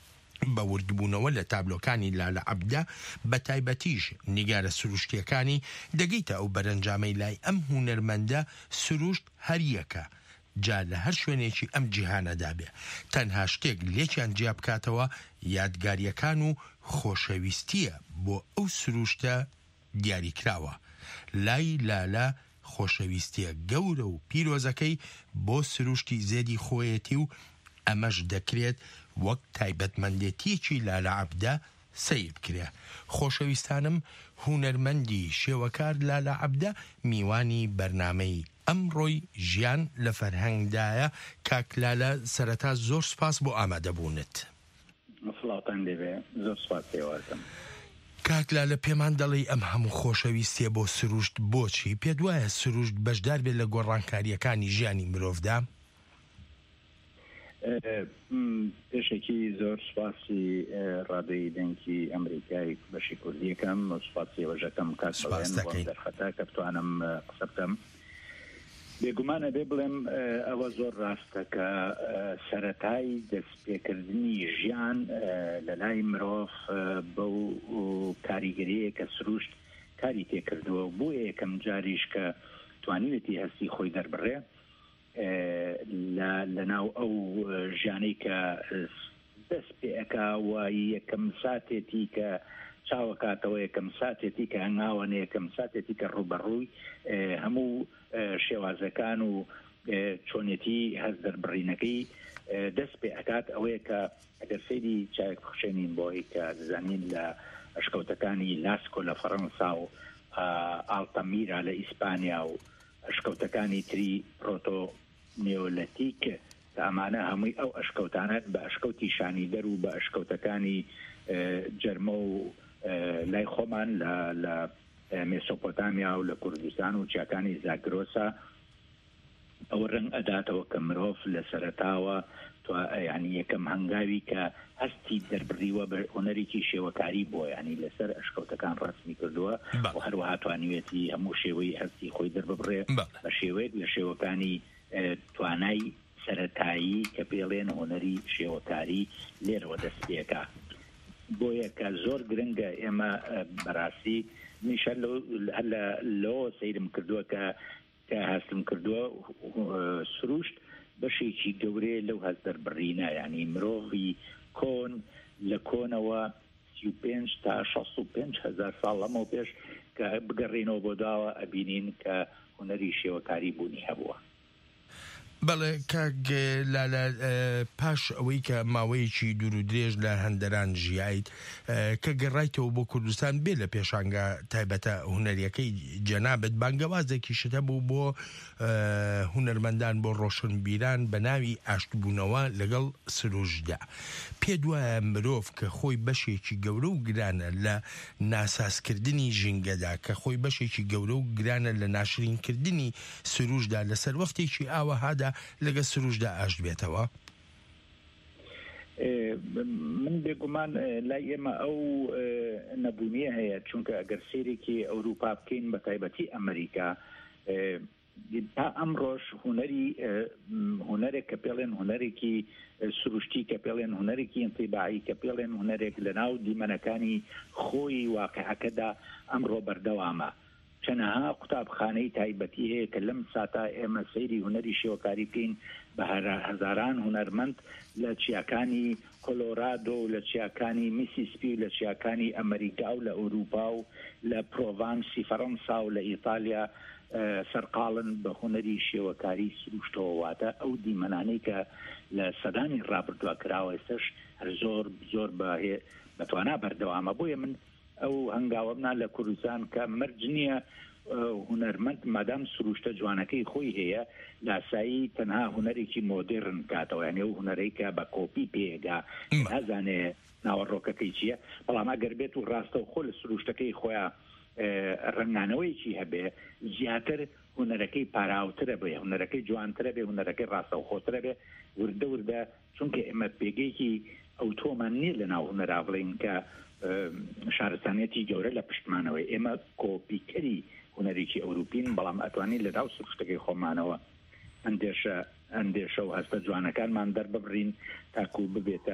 بە وردبوونەوە لە تابلۆکانی لالە عەبدە بە تایبەتیش نیگارە سروشتیەکانی دەگەیتە ئەو بەرەنجامەی لای ئەم هونەرمەندە سروشت هەریەکە جا لە هەر شوێنێکی ئەم جیهانەدا بێ تەنها شتێک لێکیان جیا بکاتەوە یادگاریەکان و خۆشەویستیە بۆ ئەو سروشتە دیاریکراوە. لای لالە خۆشەویستیە گەورە و پیرۆزەکەی بۆ سروشتی زێدی خۆیەتی و ئەمەش دەکرێت وەک تایبەتمەندێتیەکی لالە عەبدە سیر بکرێ. خۆشەویستانم هونەرمەندی شێوەکار لالا عەبدە میوانی بەرنامەی ئەمڕۆی ژیان لە فەرهەنگدایە. کاک لالا سەرەتا زۆر سپاس بۆ ئامادەبوونت. سڵاتان دەبێ، زۆر سپاس پێوازم. کاک لالا پێمان دەڵێ ئەم هەموو خۆشەویستیە بۆ سروشت بۆچی پێت وایە سروشت بەشدار بێت لە گۆڕانکاریەکانی ژیانی مرۆڤدا؟ پێشێکی زۆر سپاسی ڕادەی دەنگی ئەمریکای بەشی کوردیەکەم و سپاسی وەژەکەم کاتڵێن دەرخەتا کە بتوانم قسە بکەم. بێگومانە بێ بڵێم ئەوە زۆر ڕاستە کە سەرەتای دەستپێکردنی ژیان لە لای مرۆڤ بەو کاریگەریەیە کە سروشت کاری تێکردووە و بۆ یەکەم جاریش کە توانیوێتی هەستی خۆی دەربڕێ لەناو ئەو ژیانەی کە دەست پێەکا و یەکەم ساتێتی کە چاوەکاتەوە یەکەم ساتێتی کە هەنگاوانە یەکەم ساتێتی کە ڕوبەڕووی هەموو شێوازەکان و چۆنێتی هەز دەربڕینەکەی دەست پێ ئەکات ئەوەیە کە ئەگەر سەیری چاک بخشێنین بۆی کە دەزانین لە ئەشکەوتەکانی لاسکۆ لە فەڕەنسا و ئالتەمیرا لە ئیسپانیا و ئەشکەوتەکانی تری پرۆتۆ نێۆلەتیک کە ئەمانە هەمووی ئەو ئەشکەوتانات بە ئەشکەوتی شانیدەر و بە ئەشکەوتەکانی جەرمە و لای خۆمان لە مێسۆپۆتامیا و لە کوردستان و چیاکانی زاگرۆسا ئەو ڕنگ ئەداتەوە کە مرۆڤ لە سەرەتاوە ینی یەکەم هەنگاوی کە هەستی دەربڕیوە بە هۆنەرێکی شێوەکاری بۆ ینی لەسەر ئەشکەوتەکان ڕاستمی کردووە و هەروەها توانیوێتی هەموو شێوەی هەستی خۆی دەرببڕێ بە شێوەیەک لە شێوەکانی توانای سەرەتایی کە پێڵێن هۆنەری شێوەکاری لێرەوە دەست پێەکە. بۆیە کە زۆر گرنگە ئێمە بەڕاستی میشە لەوە سەیرم کردووە کە کە هەستم کردووە سروشت بەشێکی گەورەیە لەو هەست دەربڕینە ینی مرۆڤی کۆن لە کۆنەوە سی و پێنج تا شەست و پێنج هەزار ساڵ لەمەوە پێش کە بگەڕێنەوە بۆ داوە ئەبینین کە هۆنەری شێوەکاری بوونی هەبووە. بەڵێ کاک لالا پاش ئەوەی کە ماوەیەکی دوور و درێژ لە هەندەران ژیایت کە گەڕایتەوە بۆ کوردستان بێ لە پێشانگە تایبەتە هونەریەکەی جەنابەت بانگەوازێکی شتە بوو بۆ هونەرمەندان بۆ ڕۆشنبیران بە ناوی ئاشتبوونەوە لەگەڵ سروشتدا. پێت وایە مرۆڤ کە خۆی بەشێکی گەورە و گرانە لە ناسازکردنی ژینگەدا کە خۆی بەشێکی گەورە و گرانە لە ناشرینکردنی سروشتدا لەسەر وەختێکی ئاوەهادا لەگە سروشتدا ئاشت بێتەوە؟ من بێگومان لای ئێمە ئەو نەبوونیە هەیە چونکە ئەگەر سێرێکی ئەوروپا بکەین بە تایبەتی ئەمریکا تا ئەمڕۆژ هوەری هوەرێک کە پێڵێن هوەرێکی سروشتی کە پێڵێن هوەرێکی ئینتیباعی کە پێڵێن هوەرێک لە ناو دیمەنەکانی خۆی واقعەکەدا ئەمڕۆ بەردەوامە. چەنەها قوتابخانەی تایبەتی هەیە کە لەم ساتا ئێمە سەیری هوەری شێوەکاری بکەین بە هەزاران هوەرمەند لە چیاکانی کۆلۆرادۆ و لە چیاکانی میسیسپی و لە چیاکانی ئەمریکا و لە ئەوروپا و لە پرۆڤانسی فەڕەنسا و لە ئیتالیا سەرقاڵن بە هوەری شێوەکاری سروشتەوە. واتە ئەو دیمەنانەی کە لە سەدانی ڕابردووە کراوە ئێستش هەر زۆر زۆر بەتوانە بەردەوامە. بۆیە من ئەو هەنگاوەمنا لە کوردستان کە مەرج نییە هوەرمەند مادام سروشتە جوانەکەی خۆی هەیە لاسایی تەنها هوەرێکی مۆدرن کاتەوە یعنی ئەو هوەرەی کە بە کۆپی پێگا نازانێ ناوەڕۆکەکەی چییە، بەڵام ئەگەر بێت و ڕاستە و خۆ لە سروشتەکەی خۆیان ڕنگانەوەیکی هەبێ زیاتر هوەرەکەی پاراوترە بێ، هوەرەکەی جوانترە بێ، هوەرەکەی ڕاستە و خۆترە بێ وردە وردە چونکە ئێمە پێگەیەکی ئەو تۆمان نییە لە ناو هوەرا بڵێن کە شارستانەتی گەورە لە پشتمانەوەی ئێمە کۆپیکەری هوەرێکی ئەوروپین بەڵام ئەتوانین لە ناو سروشتەکەی خۆمانەوە ئەندێشە ئەندێشە و هەستە جوانەکانمان دەرببڕین تاکو ببێتە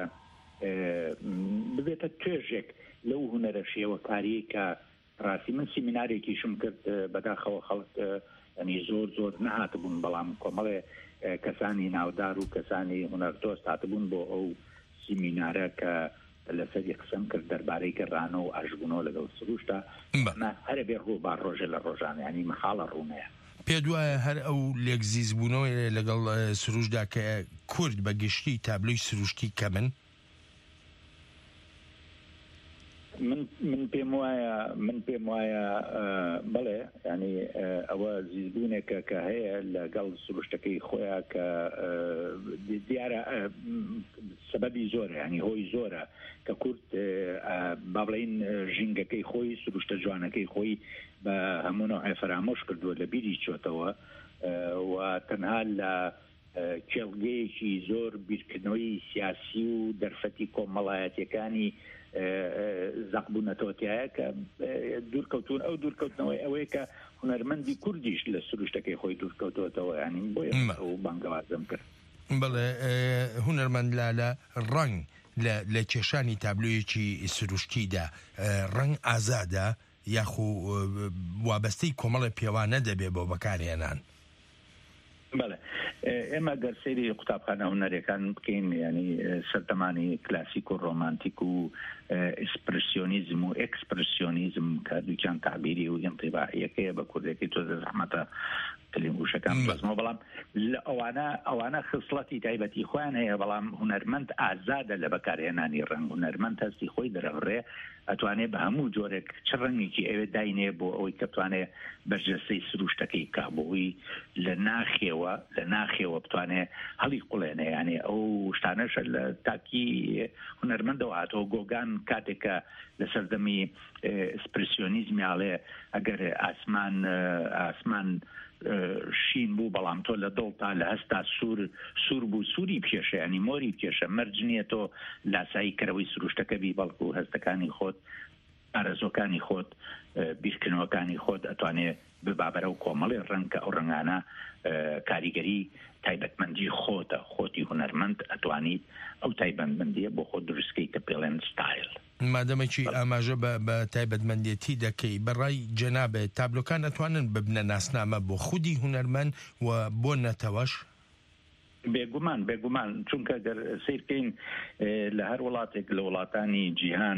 ببێتە توێژێک لەو هوەرە شێوەکاری کە ڕاستی من سیمینارێکیشم کرد بەداخەوە خەڵک ینی زۆر زۆر نەهاتبوون بەڵام کۆمەڵێ کەسانی ناودار و کەسانی هوەردۆست هاتبوون بۆ ئەو سیمینارە کە لەسەری قسم کرد دەربارەی گەڕانە و ئاشبوونەوە لەگەڵ سروشتە هەرە بێ ڕوو با ڕۆژە لە ڕۆژانە ینی مەخاڵە ڕوونەیە. پێت وایە هەر ئەو لێکزیزبوونەوە لەگەڵ سروشتدا کە کورد بە گشتی تابلۆی سروشتی کەمن؟ من من پێم وایە من پێم وایە بڵێ ینی ئەوە زیبوونێکە کە هەیە لەگەڵ سروشتەکەی خۆیان کە دیارە سەبەبی زۆرە ینی هۆی زۆرە کە کورد با بڵین ژینگەکەی خۆی سروشتە جوانەکەی خۆی بە هەموو نوعی فرامۆش کردووە لە بیری چۆتەوە و تەنها لە کێڵگەیەکی زۆر بیرکردنەوەی سیاسی و دەرفەتی کۆمەڵایەتیەکانی زەقبوونەتەوەتیایە کە دوورکەوتون ئەو دوورکەوتنەوەی ئەوەیە کە هونەرمەندی کوردیش لە سروشتەکەی خۆی دوورکەوتەوەتەوە ینی بۆیە ئەو بانگەوازم کرد. بڵێ هونەرمەند لالە ڕنگ لە کێشانی تابلۆیەکی سروشتیدا ڕنگ ئازادە یاخو وابەستەی کۆمەڵی پێوانە دەبێ بۆ بەکارهێنان. بەڵێ ئێمە گەرسێری قوتابخانە هونەرەکان بکەین ینی سەردەمانی کلاسیک و ڕۆمانتیک و ئیسپرسیۆنیزم و ئەکسپرسیۆنیزم کە دووچان تعبیری و ئینتیباعیەکەیە بە کوردێکی تۆ زەحمەتە کلموشەکان بەزمەوە بەڵام لە ئەوانە ئەوانە خصڵەتی تایبەتی خۆیان هەیە بەڵام هونەرمەند ئازادە لە بەکارهێنانی ڕنگ هونەرمەند هەستی خۆی دەرەڕێ ئەتوانێت بە هەموو جۆرێک چ ڕەنگێکی ئەوێ داینێ بۆ ئەوەی کە بتوانێت بەرجەستەی سروشتەکەی کا بۆەوەی لە ناخێوە لە ناخێوە بتوانێت هەڵی قوڵێنێ یانێ ئەو شتانەشە لە تاکی هونەرمەندەوە هاتەوە گۆگان کاتێکە لە سەردەمی ئسپرسیۆنیزمیاڵێ ئەگەر ئاسمان ئاسمان شین بوو بەڵام تۆ لە دڵتا لە هەستا سوور سوور بوو سووری پێشە ینی مۆری پێشە مەرج نییە تۆ لاسایی کەرەوەی سروشتەکە بی بەڵکو و هەستەکانی خۆت ئارەزۆکانی خۆت بیرکردنەوەکانی خۆت ئەتوانێت ببابەرە و کۆمەڵی ڕەنگکە ئەو ڕنگانە کاریگەری تایبەتمەندی خۆتە خۆتی هونەرمەند ئەتوانیت ئەو تایبەتمەندیە بۆ خۆ دروستکەی کە پێڵێن ستایل مادەمێکی ئاماژە بە تایبەتمەندێتی دەکەی بەڕای جەنابێت تابلۆکان ئەتوانن ببنە ناسنامە بۆ خودی هونەرمەند و بۆ نەتەوەش بێگومان بێگومان چونکە گەر سیرکەین لە هەر وڵاتێک لە وڵاتانی جیهان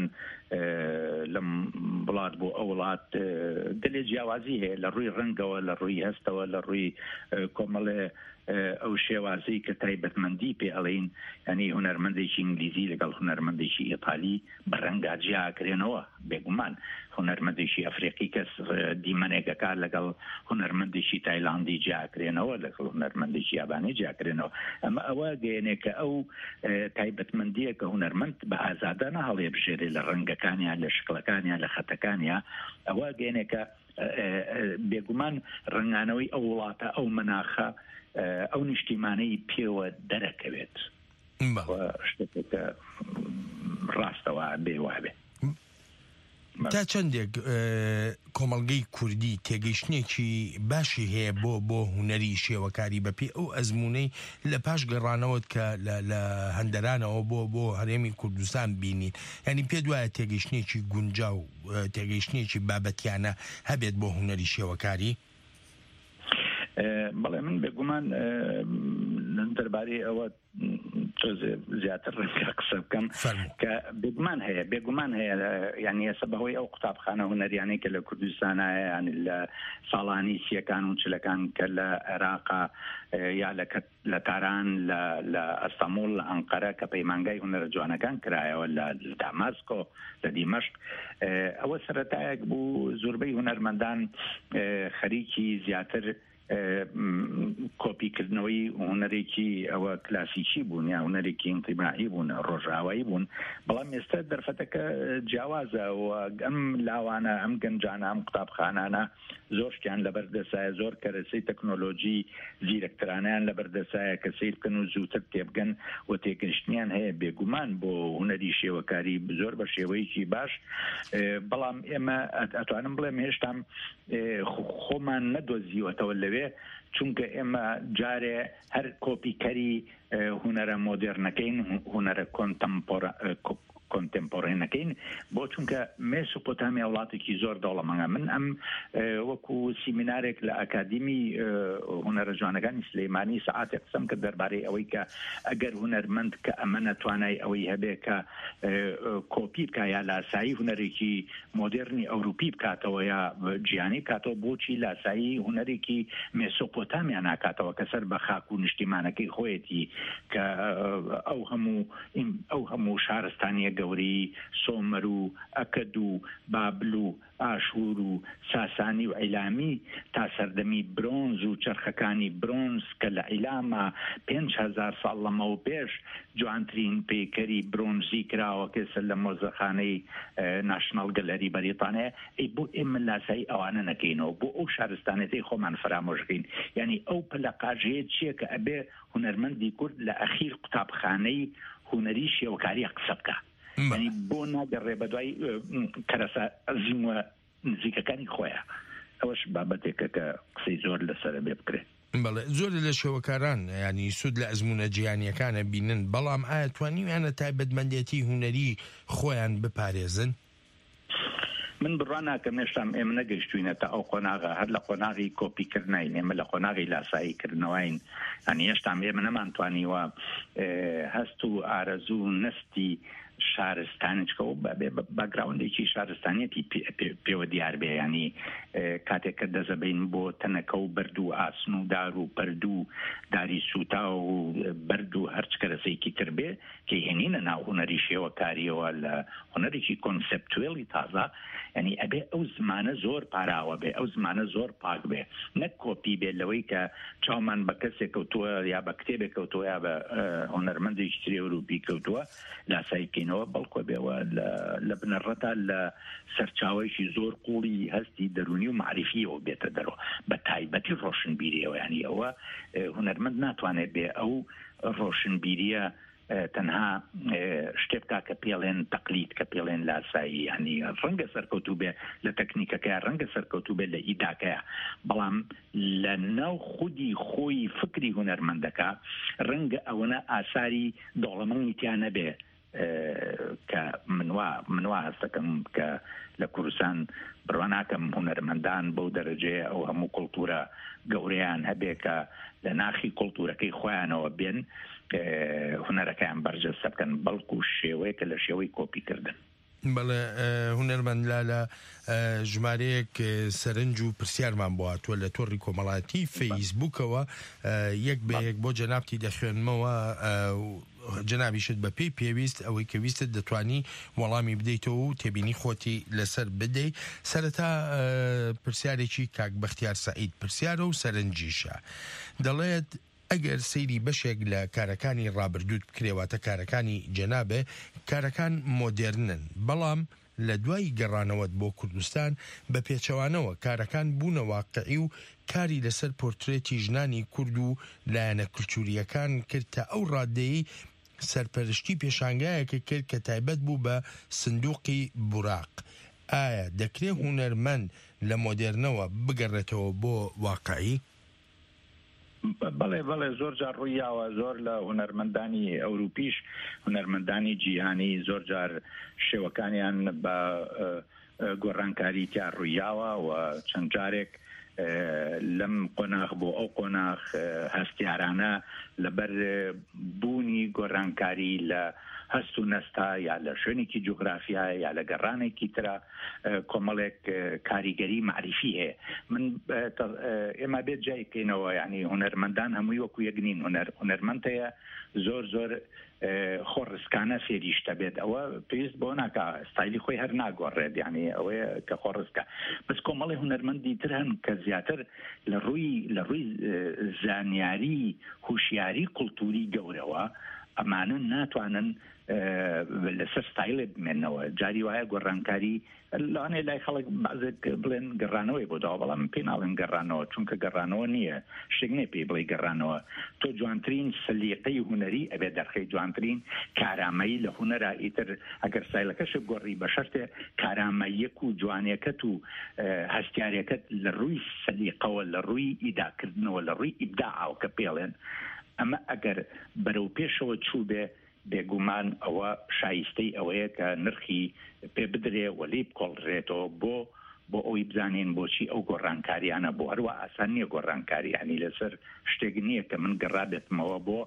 لەم وڵات بۆ ئەو وڵات دلێ جیاوازی هەیە لە ڕووی ڕەنگەوە لە ڕووی هەستەوە لە ڕووی کۆمەڵێ ئەو شێوازەی کە تایبەتمەندی پێ ئەڵێن ینی هونەرمەندێکی ئینگلیزی لەگەڵ هونەرمەندێکی ئیتالی بە ڕەنگا جیاکرێنەوە بێگومان هونەرمەندێکی ئەفریقی کەس دیمەنێگەکە لەگەڵ هونەرمەندێکی تایلاندی جیاکرێنەوە لەگەڵ هونەرمەندێکی یابانی جیاکرێنەوە ئەمە ئەوە گەیەنێ کە ئەو تایبەتمەندیە کە هونەرمەند بە ئازادانە هەڵێ بژێرێ لە ڕەنگەکانیان لە شکڵەکانیان لە خەتەکانیان ئەوە گەیەنێکە بێگومان ڕنگانەوەی ئەو وڵاتە ئەو مەناخە ئەو نیشتیمانەی پێوە دەرەکەوێت شتێکە ڕاستەوە بێوابێ. تا چەندێک کۆمەڵگەی کوردی تێگەیشتێکی باشی هەیە بۆ بۆ هونەری شێوەکاری بەپێ ئەو ئەزمونەی لە پاش گەڕانەوەت کە لە هەندەرانەوە بۆ بۆ هەرێمی کوردستان بینین ینی پێ دوایە تێگەیشتێکی گونجا و تێگەیشتێکی بابەتیانە هەبێت بۆ هونەری شێوەکاری؟ بەڵێ من بێگومان دەربارەی ئەوە زیاتر ڕێکا قسە بکەم کە بێگومان هەیە بێگومان هەیە یعنی ئێستا بەهۆی ئەو قوتابخانە هونەریانەی کە لە کوردستانە یان لە ساڵانی سیەکان و چلەکان کە لە عێراقا یا لە تاران لە ئەستەمۆڵ لە ئەنقەرە کە پەیمانگای هونەرە جوانەکان کرایەوە لە داماسکۆ لە دیمەشق ئەوە سەرەتایەک بوو زۆربەی هونەرمەندان خەریکی زیاتر کۆپیکردنەوەی هونەرێکی ئەوە کلاسیکی بوون یا هونەرێکی ئینتیماعی بوون ڕۆژاوایی بوون بەڵام ئێستا دەرفەتەکە جیاوازە و ئەم لاوانە ئەم گەنجانە ئەم قوتابخانانە زۆر شتیان لەبەردەسایە زۆر کەرەسەی تەکنۆلۆژی زیرەکترانیان لەبەردەسایە کە سیر بکەن و زووتر تێبگەن و تێگەشتنیان هەیە بێگومان بۆ هونەری شێوەکاری زۆر بە شێوەیەکی باش بەڵام ئێمە ئەتوانم بڵێم هێشتام خۆمان نەدۆزیوەتەوە لەوێ چونکە ئێمە جارێ هەر کۆپیکەری هونەرە مۆدێرنەکەین هونەرە کۆنتێمپۆڕێنەکەین بۆ چونکە مێسۆپۆتامیا وڵاتێکی زۆر دەوڵەمەندە من ئەم وەکو سیمینارێک لە ئەکادیمی هونەرە جوانەکانی سلەیمانی سەعاتێک قسەم کرد دەربارەی ئەوەی کە ئەگەر هونەرمەند کە ئەمە نەتوانای ئەوەی هەبێ کە کۆپی بکە یا لاسایی هونەرێکی مۆدێرنی ئەوروپی بکاتەوە یا جیهانی بکاتەوە بۆچی لاسایی هونەرێکی مێسۆپۆتامیا ناکاتەوە کە سەر بە خاک و نیشتیمانەکەی خۆیەتی کە ئەو هەموو ئەو هەموو شارستانیە گەوری سۆمەر و ئەکەد و بابل و ئاشور و ساسانی و عیلامی تا سەردەمی برۆنز و چرخەکانی برۆنز کە لە عیلامە پێنج هەزار ساڵ لەمەوە پێش جوانترین پێکەری برۆنزی کراوە کەسە لە مۆزەخانەی ناشناڵ گەلەری بەریتانیا بۆ ئێمە لاسایی ئەوانە نەکەینەوە بۆ ئەو شارستانەتی خۆمان فرامۆژکەین یعنی ئەو پەلەقاژەیە چییە کە ئەبێ هونەرمەندی کورد لە ئەخیر قوتابخانەی هونەری شێوەکاریە قسە بکە ینی بۆ ناگەڕێ بە دوای کەرەسە زیموە نزیکەکانی خۆیە ئەوەش بابەتێکە کە قسەی زۆر لەسەرە بێ بکرێت بەڵێ زۆر لە شێوەکاران ینی سود لە ئەزمونە جیهانیەکانە بینن بەڵام ئایا توانیویانە تایبەتمەندێتی هونەری خۆیان بپارێزن؟ من بڕوان ناکەم هێشتام ئێمە نەگەیشتوینە تا ئەو قۆناغە هەر لە قۆناغی کۆپیکردنین ئێمە لە قۆناغی لاساییکردنەوەین ئەنی هێشتام ئێمە نەمانتوانیوە هەست و ئارەزوو نستی شارستانیچکەەوە بەبێ باگراوندێکی شارستانیەتی پێوە دیار بێ ینی کاتێک کە دەزەبین بۆ تەنەکە و بەرد و ئاسن و دار و پەرد و داری سوتا و بەرد و هەرچ کەرەسەیەکی تر بێ کە هێنینە ناو هونەری شێوەکاریەوە لە هونەرێکی کۆنسپتوێڵی تازە ینی ئەبێ ئەو زمانە زۆر پاراوە بێ ئەو زمانە زۆر پاک بێ نەک کۆپی بێ لەوەی کە چاومان بە کەسێک کەوتووە یا بە کتێبێک کەوتووە یا بە هونەرمەندێکی تری ئەوروپی کەوتووە لاسایکەینەوە بەڵکۆ بێەوە لە بنەڕەتا لە سەرچاوەیەکی زۆر قوڵی هەستی دەرونی و معریفیەوە بێتە دەرەوە بە تایبەتی ڕۆشنبیریەوە ینی ئەوە هونەرمەند ناتوانێت بێ ئەو ڕۆشنبیریە تەنها شتێک بکا کە پێڵێن تەقلید کە پێڵێن لاسایی ینی ڕەنگە سەرکەوتوو بێ لە تەکنیکەکەی ڕەنگە سەرکەوتوو بێت لە ئیداکەیە بەڵام لە ناو خودی خۆی فکری هونەرمەندەکە ڕەنگە ئەوەنە ئاساری دۆڵەمەنی تیان نەبێ کە منوا منوا هەستەکەم کە لە کوردستان بڕوا ناکەم هونەرمەندان بەو دەرەجەیە ئەو هەموو کۆڵتورە گەورەیان هەبێ کە لە ناخی کۆڵتورەکەی خۆیانەوە بێن هونەرەکەیان بەرجەستە بکەن بەڵکو شێوەیە کە لە شێوەی کۆپیکردن. بەڵێ هونەرمەند لا لە ژمارەیەک سەرنج و پرسیارمان بواتوە لە تۆڕی کۆمەڵاتی فەیسبووکەوە یەک بە یەک بۆ جەنابتی دەخوێنمەوە جەنابیشت بە پێی پێویست ئەوەی کە ویستت دەتوانی وەڵامی بدەیتەوە و تێبینی خۆتی لەسەر بدەیت. سەرەتا پرسیارێکی کاک بەختیار سەعید پرسیارە و سەرنجیشە دەڵێت ئەگەر سەیری بەشێک لە کارەکانی ڕابردوود بکرێواتە کارەکانی جەنابێ کارەکان مۆدێرنن بەڵام لە دوای گەڕانەوەت بۆ کوردستان بە پێچەوانەوە کارەکان بوونە واقعی و کاری لەسەر پۆرترێتی ژنانی کورد و لایەنە کولتوریەکان کرد تا ئەو ڕادەیەی سەرپەرشتی پێشانگایەکە کرد کە تایبەت بوو بە سندوقی بوراق. ئایا دەکرێت هونەرمەند لە مۆدێرنەوە بگەڕێتەوە بۆ واقعی؟ بەڵێ بەڵێ زۆر جار ڕوویاوە زۆر لە هونەرمەندانی ئەوروپیش هونەرمەندانی جیهانی زۆر جار شێوەکانیان بە گۆڕانکاری تیا ڕوویاوە و چەند جارێک لەم قۆناغ بۆ ئەو قۆناغ هەستیارانە لەبەر بوونی گۆڕانکاری لە هەست و نەستا یا لە شوێنێکی جوغرافیا یا لە گەڕانێکی ترە کۆمەڵێک کاریگەری معریفی هەیە. من ئێمە بێت جایکەینەوە ینی هونەرمەندان هەمووی وەکو یەکنین هونەرمەند هەیە زۆر زۆر خۆڕسکانە فێریشتە بێت ئەوە پێویست بۆ ناکە ستایلی خۆی هەر ناگۆڕێت ینی ئەوەیە کە خۆڕسکە بەس کۆمەڵی هونەرمەندی تر هەن کە زیاتر لە ڕووی لە ڕووی زانیاری هوشیاری کولتوری گەورەوە ئەمانە ناتوانن لەسەر ستایلێ بمێنەوە. جاری وایە گۆڕانکاری لەوانەیە لای خەڵک بەعزێک بڵێن گەڕانەوەی بۆ داوە بەڵام پێ ناڵێن گەڕانەوە چونکە گەڕانەوە نییە شتێک نێ پێی بڵێ گەڕانەوە. تۆ جوانترین سەلیقەی هونەری ئەبێ دەرخەی جوانترین کارامەیی لە هونەرا ئیتر ئەگەر سایلەکەشت گۆڕی بە شەرتێ کارامەیەک و جوانیەکەت و هەستیارەکەت لە ڕووی سەلیقەوە لە ڕووی ئیداکردنەوە لە ڕووی ئیبداعەوە کە پێڵێن ئەمە ئەگەر بەرەو پێشەوە چوو بێ بێگومان ئەوە شایستەی ئەوەیە کە نرخی پێ بدرێ وەلی بکۆڵڕێتەوە بۆ بۆ ئەوی بزانین بۆچی ئەو گۆڕانکاریانە بۆ هەروە ئاسان نییە گۆڕانکاریانی لەسەر شتێک نییە کە من گەڕابێتمەوە بۆ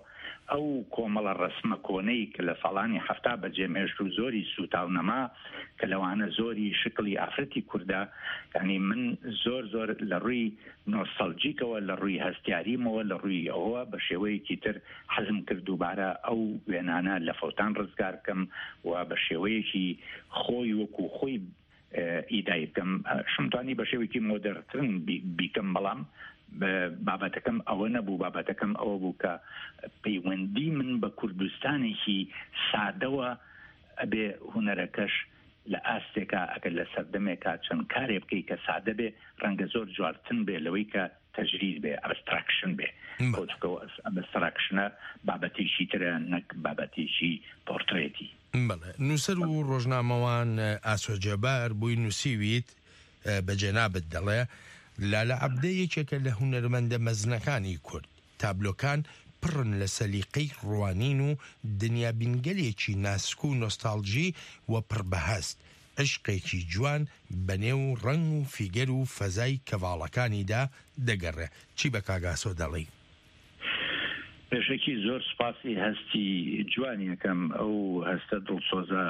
ئەو کۆمەڵە ڕسمە کۆنەی کە لە ساڵانی هەفتا بەجێمێژ و زۆری سوتاونەما کە لەوانە زۆری شکلی ئافرەتی کووردا ینی من زۆر زۆر لە ڕووی نۆستەلجیکەوە لە ڕووی هەستیاریمەوە لە ڕووی ئەوە بە شێوەیەکی تر حەزم کرد دووبارە ئەو وێنانە لە فەوتان ڕزگار بکەم و بە شێوەیەکی خۆی وەکو خۆی ئیدای بکەم شمتوانی بە شێوەیەکی مۆدەرنترن بیکەم بەڵام بابەتەکەم ئەوە نەبوو بابەتەکەم ئەوە بوو کە پەیوەندی من بە کوردستانێکی سادەوە ئەبێ هونەرەکەش لە ئاستێکا ئەگەر لە سەردەمێکا چەند کارێ بکەی کە سادە بێ ڕەنگە زۆر جوارتن بێ لەوەی کە تەجرید بێ ئەبستراکشن بێ ئەبستراکشنە بابەتێکی ترە نەک بابەتێکی پۆرترێتی. بەڵێ نووسەر و ڕۆژنامەوان ئاسۆجەبار بووی نووسیویت بە جێنابەت دەڵێ لالە عەبدە یەکێکە لە هونەرمەندە مەزنەکانی کورد. تابلۆکان پڕن لە سەلیقەی ڕوانین و دنیا بینگەلێکی ناسک و نۆستالژی و پڕبەهەست عشقێکی جوان بەنێو ڕنگ و فیگەر و فەزای کەڤاڵەکانیدا دەگەڕێ. چی بە کاگاسۆ دەڵێ؟ پێشێکی زۆر سپاسی هەستی جوانیەکەم ئەو هەستە دڵسۆزە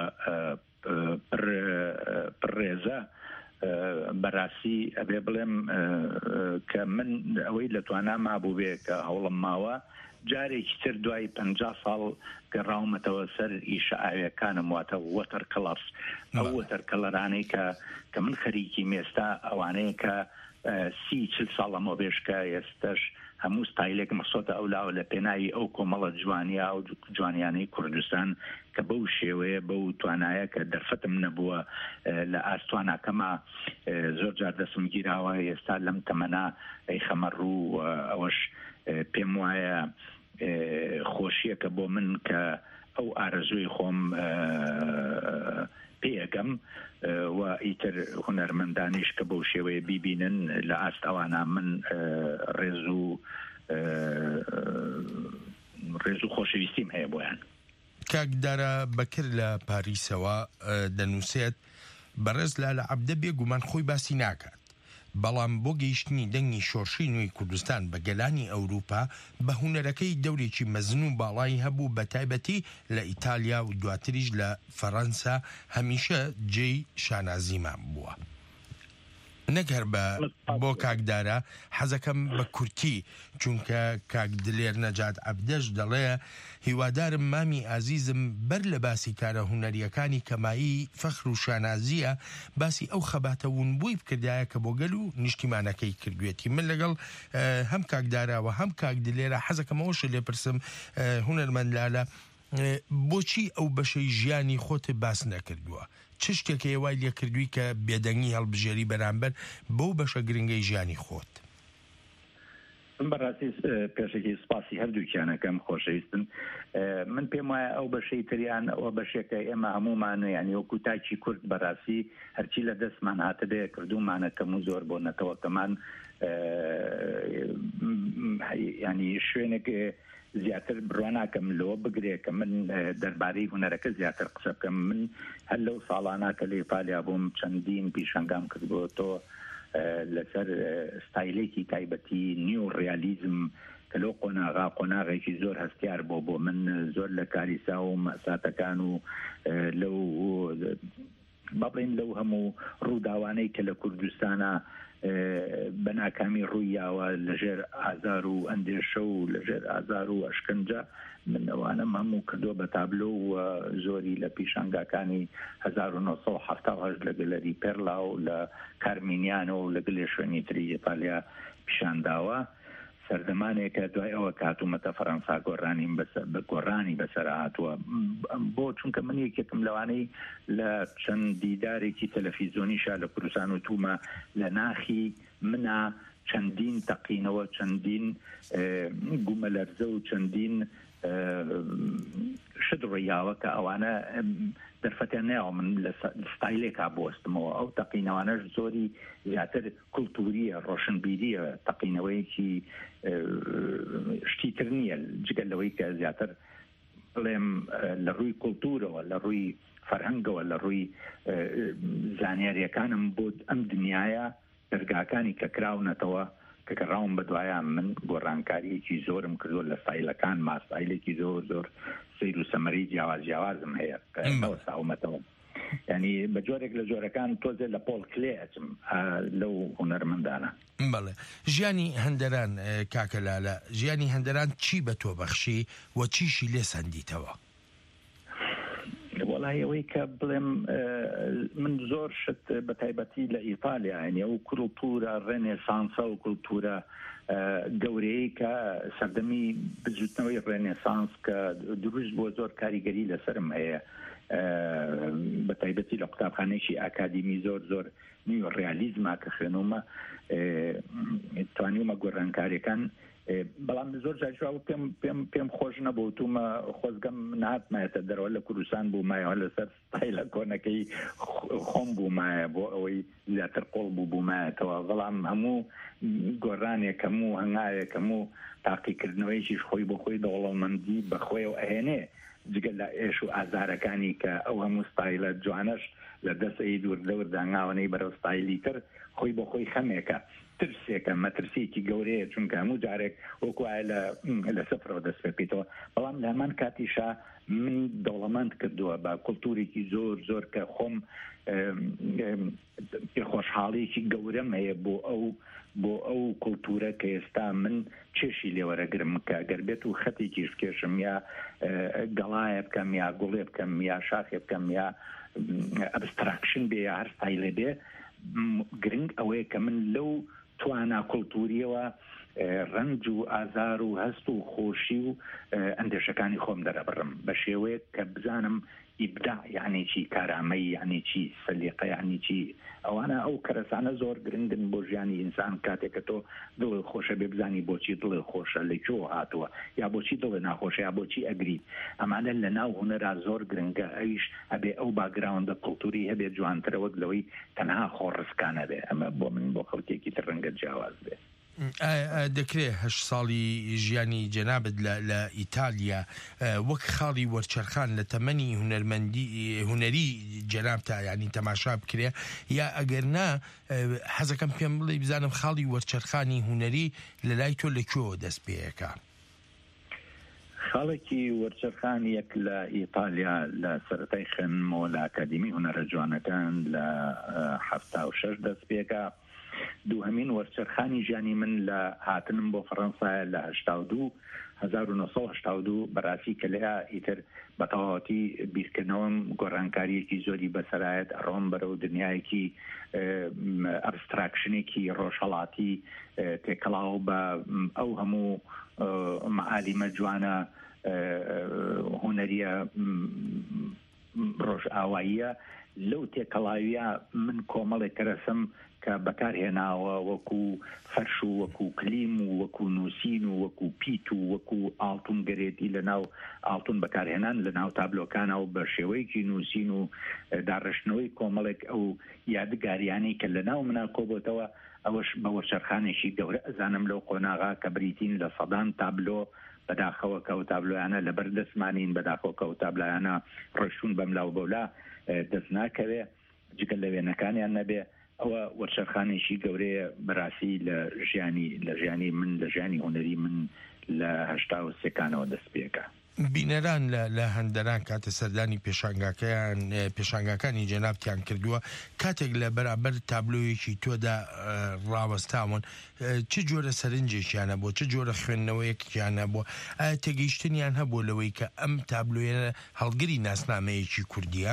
پڕێزە بەڕاستی ئەبێ بڵێم کە من ئەوەی لە توانە مابوو بێ کە هەوڵم ماوە جارێکی تر دوای پەنجا ساڵ گەڕاومەتەوە سەر ئیشە ئاویەکانم واتە وەتەر کەڵەرس ئەو وەتەر کەڵەرانەی کە کە من خەریکی مێستا ئەوانەیە کە سی چل ساڵەمە بێشکە ئێستش هەموو ستایلێک مەسۆتە ئەولاوە لە پێناوی ئەو کۆمەڵە جوانیا و جوانیانەی کوردستان کە بەو شێوەیە بەو توانایە کە دەرفەتم نەبووە لە ئاستواناکەمە زۆر جار دەسم گیراوە ئێستا لەم تەمەنا ئەی خەمەڕوو ئەوەش پێم وایە خۆشیەکە بۆ من کە ئەو ئارەزوی خۆم پێیەکەم و ئیتر هونەرمەندانیش کە بەو شێوەیە بیبینن لە ئاست ئەوانە من ڕێز و ڕێز و خۆشەویستیم هەیە بۆیان. کاکدارە بەکرد لە پاریسەوە دەنووسێت بەڕێز لالە عەبدە بێگومان خۆی باسی ناکات، بەڵام بۆ گەیشتنی دەنگی شۆرشی نوێی کوردستان بە گەلانی ئەوروپا بە هونەرەکەی دەورێکی مەزن و باڵای هەبوو بە تایبەتی لە ئیتالیا و دواتریش لە فەڕەنسا هەمیشە جێی شانازیمان بووە. نەگەر بە بۆ کاکدارە حەزەکەم بە کورتی چونکە کاک دلێر نەجات عەبدەش دەڵێ هیوادارم مامی ئازیزم بەر لە باسی کارە هونەریەکانی کەمایی فەخر و شانازیە باسی ئەو خەباتە وونبووی بکردایە کە بۆ گەل و نیشتیمانەکەی کردوێتی. من لەگەڵ هەم کاکداراوە هەم کاک دلێرە حەزەکەمەوەش لێپرسم هونەرمەند لالە بۆچی ئەو بەشەی ژیانی خۆت باس نەکردووە؟ چ شتێکی وای لێکردووی کە بێدەنگی هەڵبژێری بەرامبەر بەو بەشە گرنگەی ژیانی خۆت؟ من بەڕاستی پێشێکی سپاسی هەردووکیانەکەم خۆشەویستن. من پێم وایە ئەو بەشەی تریان ئەوە بەشێکە ئێمە هەمومان ینی وەکو تاکی کورد بەڕاستی هەرچی لە دەستمان هاتە بێ کردومانەکەم و زۆر بۆ نەتەوەکەمان ینی شوێنێک زیاتر بڕواناکەم لەوە بگرێ کە من دەربارەی هونەرەکە زیاتر قسە بکەم. من هەر لەو ساڵانە کە لە ئیتالیا بووم چەندین پیشەنگام کردبووە تۆ لەسەر ستایلێکی تایبەتی نیو ڕیالیزم کە لەو قۆناغا قۆناغێکی زۆر هەستیار بۆ بۆ من زۆر لە کاریسا و مەساتەکان و لەو بەڵێن لەو هەموو ڕووداوانەی کە لە کوردستانە بە ناکامی ڕوویاوە لەژێر ئازار و ئەندێشە و لەژێر ئازار و ئەشکنجە من ئەوانم هەموو کردووە بە تابلۆ و زۆری لە پیشەنگاکانی هەزار و نۆ سەد و هەفتاد و هەشت لە گەلەری پێرلا و لە کارمینیانە و لە گلێ شوێنی تری ئیتالیا پیشانداوە. سەردەمانێکە دوای ئەوە کاتومەتە فەڕەنسا گۆڕانیم بە گۆڕانی بەسەر هاتووە بۆ چونکە من یەکێکم لەوانەی لە چەند دیدارێکی تەلەڤیزۆنیشا لە کوردستان و تومە لە ناخی منە چەندین تەقینەوە چەندین گومەلەرزە و چەندین شت ڕێیاوە کە ئەوانە دەرفەتیان نایەوە من لە ستایلێکا بۆستمەوە. ئەو تەقینەوانەش زۆری زیاتر کولتوریە ڕۆشنبیریە تەقینەوەیەکی شتی تر نییە جگەل لەوەی کە زیاتر بڵێم لە ڕووی کولتورەوە لە ڕووی فەرهەنگەوە لە ڕووی زانیاریەکانم بۆ ئەم دنیاە دەرگاکانی کە کراونەتەوە کە ڕاوم بەدوایە من گۆڕانکاریەکی زۆرم کردو لە سایلەکان ماسایلێکی زۆر زۆر سیر و سەمەری جیاواز جیاوازم هەیە کەەوە ساومەتەوە ینی بە جۆرێک لە جۆرەکان تۆزێ لە پۆڵ کلێ ئەچم لەو هوەرمەندانە. بەڵێ ژیانی هەندەران کاکەلالە ژیانی هەندەران چی بە تۆ بەخشی و چیشی لێ سەندیتەوە؟ وڵایەوەی کە بڵێم من زۆر شت بە تایبەتی لە ئیتالیا ینی ئەو کولتورە ڕێنێسانسە و کولتورە گەورەیە کە سەردەمی بجوتنەوەی ڕێنێسانس کە دروست بۆ زۆر کاریگەری لەسرم هەیە بە تایبەتی لە قوتابخانەیەکی ئاکادیمی زۆر زۆر نیو ڕیالیزما کە خوێنومە توانیومە گۆڕانکاریەکان بەڵام زۆر جاجوا پێم پێم پێم خۆش نەبووتومە خۆزگەم نهاتمایەتە دەرەوە لە کوردستان بوومایەوە لەسەر ستایلە کۆنەکەی خۆم بوومایە بۆ ئەوەی زیاتر قۆڵ بوو بوومایەتەوە بەڵام هەموو گۆڕانێک هەموو هەنگاوێک هەموو تاقیکردنەوەیشیش خۆی بۆ خۆی دەوڵەمەندی بەخۆیەوە ئەهێنێ جگە لە ئێش و ئازارەکانی کە ئەو هەموو ستایلە جوانەش لە دەستەی دوور دەور داهاوانەی بەرەو ستایلی تر خۆی بۆ خۆی خەمێکە ترسێکە مەترسێکی گەورەیە چونکە هەموو جارێک وەکوایە لە سەفرەوە دەست پێ بکەیتەوە بەڵام لە هەمان کاتیشا من دەوڵەمەند کردووە بە کولتوریکی زۆر زۆر کە خۆم خۆشحاڵیەکی گەورەم هەیە بۆ ئەو بۆ ئەو کولتورە کە ئێستا من چێشی لێوەرەگرم کە گەر بێت و خەتێکی کێشم یا گەڵایە بکەم یا گوڵێ بکەم یا شاخێ بکەم یا ئەبستراکشن بێ یا هەر ستایلێ بێ گرنگ ئەوەیە کە من لەو توانە کولتوریەوە ڕنج و ئازار و هەست و خۆشی و ئەندێشەکانی خۆم دەرەبڕم بە شێوەیە کە بزانم ئیبدا یعنی چی کارامەی یعنی چی سەلیقە یعنی چی ئەوانە ئەو کەرەسانە زۆر گرنگن بۆ ژیانی ئینسان کاتێککە تۆ دڵی خۆشە بێ بزانی بۆچی دڵی خۆشە لەکوێ هاتووە یا بۆچی دڵی ناخۆشە یا بۆچی ئەگری ئەمانە لە ناو هونەرا زۆر گرنگە ئەویش ئەبێ ئەو باگراوندە کولتوری هەبێ جوانترە وەک لەوەی تەنها خۆڕسکانە بێ ئەمە بۆ من بۆ خەڵکێکی تر ڕەنگە جیاواز بێ. دەکرێت هەشت ساڵی ژیانی جەنابەت لە ئیتالیا وەک خاڵی وەرچەرخان لە تەمەنی هونەرمەندی هونەری جەنابتا ینی تەماشا بکرێ یا ئەگەر نا حەزەکەم پێم بڵێ بزانم خاڵی وەرچەرخانی هونەری لە لای تۆ لەکوێوە دەست پێیەکە؟ خاڵێکی وەرچەرخان یەک لە ئیتالیا لە سەرەتای خوێندنەوە لە ئاکادیمی هونەرە جوانەکان لە هەفتا و شەش دەست پێکە. دووهەمین وەرچەرخانی ژیانی من لە هاتنم بۆ فەڕەنسایە لە هەشتا و دوو هەزار و نۆ سەد و هەشتا و دوو بەڕاستی کە لێیا ئیتر بە تەواوەتی بیرکردنەوەم گۆڕانکاریەکی زۆری بەسەرایەت ئەڕۆم بەرەو دنیایەکی ئەبستراکشنێکی ڕۆژهەڵاتی تێکەڵاو بە ئەو هەموو مەعالیمە جوانە هونەریە ڕۆژ ئاواییە لەو تێکەڵاویە من کۆمەڵێک کەرەسم کە بەکارهێناوە وەکو فەرش و وەکو کلیم و وەکو نووسین و وەکو پیت و وەکو ئاڵتون گەرێتی لە ناو ئاڵتون بەکارهێنان لە ناو تابلۆکانەوە بە شێوەیەکی نووسین و داڕشتنەوەی کۆمەڵێک ئەو یادگاریانەی کە لە ناو منە کۆبووتەوە ئەوەش بە وەرچەرخانێکی گەورە ئەزانم لەو قۆناغا کە بریتین لە سەدان تابلۆ بەداخەوە کە ئەو تابلۆیانە لەبەر دەستمانین بەداخەوە کە ئەو تابلۆیانە ڕۆشتون بەملاو بەولا دەست ناکەوێ جگە لە وێنەکانیان نەبێ ئەوە وەرچەرخانێکی گەورەیە بەڕاستی لە ژیانی لە ژیانی من لە ژیانی هونەری من لە هەشتا و سێکانەوە دەست پێکە. بینەران لە هەندەران کاتە سەردانی پێشانگاکەیان پێشانگاکانی جەنابتیان کردووە کاتێک لە بەرامبەر تابلۆیەکی تۆدا ڕاوەستاون چ جۆرە سەرنجێکیانە بۆ چ جۆرە خوێندنەوەیەکیانە بۆ ئایا تێگەیشتنیان هەبوو لەوەی کە ئەم تابلۆیە هەڵگری ناسنامەیەکی کوردیە؟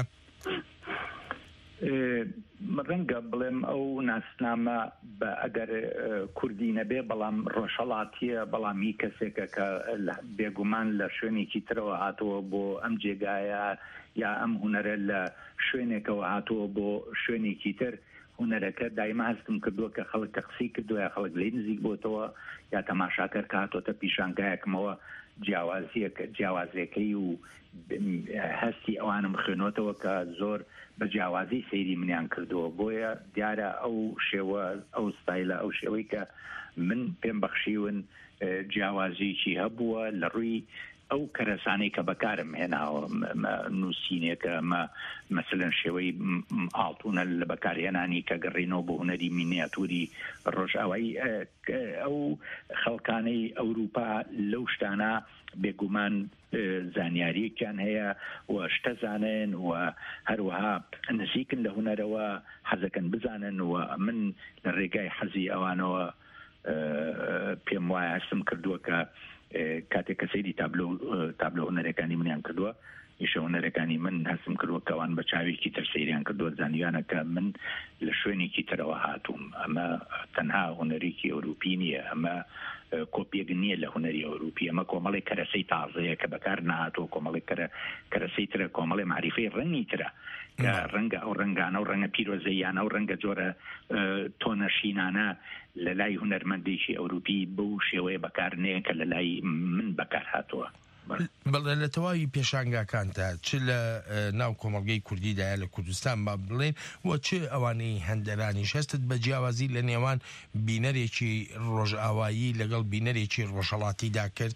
ڕەنگە بڵێم ئەو ناسنامە بە ئەگەر کوردی نەبێ بەڵام ڕۆژهەڵاتیە بەڵام هی کەسێکە کە بێگومان لە شوێنێکی ترەوە هاتووە بۆ ئەم جێگایە یا ئەم هونەرە لە شوێنێکەوە هاتووە بۆ شوێنێکی تر هونەرەکە دایما هەستم کردووە کە خەڵک تەقسی کردووە یا خەڵک لێ نزیک بۆتەوە یا تەماشاکەر کە هاتۆتە پیشانگایەکمەوە جیاوازیەکەی و هەستی ئەوانم خوێنۆتەوە کە زۆر بە جیاوازی سەیری منیان کردووە بۆیە دیارە ئەو شێوە ئەو ستایلە ئەو شێوەی کە من پێم بەخشیون جیاوازیی هەبووە لە ڕووی ئەو کەرەسانەی کە بەکارم هێناوە نووسینێکە مەسەلەن شێوەی ئاڵتونە لە بەکارهێنانی کە گەڕێنەوە بۆ هونەری مینیاتوری ڕۆژئاوایی ئەو خەڵکانەی ئەوروپا لەو شتانە بێگومان زانیاریەکیان هەیە و شتەزانن و هەروەها نزیکن لە هونەرەوە حەزەکەن بزانن و من لە ڕێگای حەزی ئەوانەوە پێم وایە هەستم کردووە کە کاتێک کە سەیری تابلۆ هونەرەکانی منیان کردووە ئیشە هونەرەکانی من هەستم کردووە کەوان بە چاوێکی تر سەیریان کردووە زانیویانە کە من لە شوێنێکی ترەوە هاتووم ئەمە تەنها هونەرێکی ئەوروپی نییە ئەمە کۆپیەک نییە لە هونەری ئەوروپی ئەمە کۆمەڵی کەرەسەی تازەیە کە بەکار نهاتوە کۆمەڵی کەرەسەی ترە کۆمەڵی معریفەی ڕەنگی ترە کە ڕەنگە ئەو ڕەنگانە و ڕەنگە پیرۆزەیانە و ڕەنگە جۆرە تۆنەشینانە لە لای هونەرمەندێکی ئەوروپی بەو شێوەیە بەکارنەیە کە لە لای من بەکار هاتووە. بەڵێ لە تەواوی پێشانگاکانتە چ لە ناو کۆمەڵگەی کوردیدایە لە کوردستان با بڵێن و چ ئەوانەی هەندەرانی شەستت بە جیاوازی لە نێوان بینەرێکی ڕۆژئاوایی لەگەڵ بینەرێکی ڕۆژهەڵاتیدا کرد؟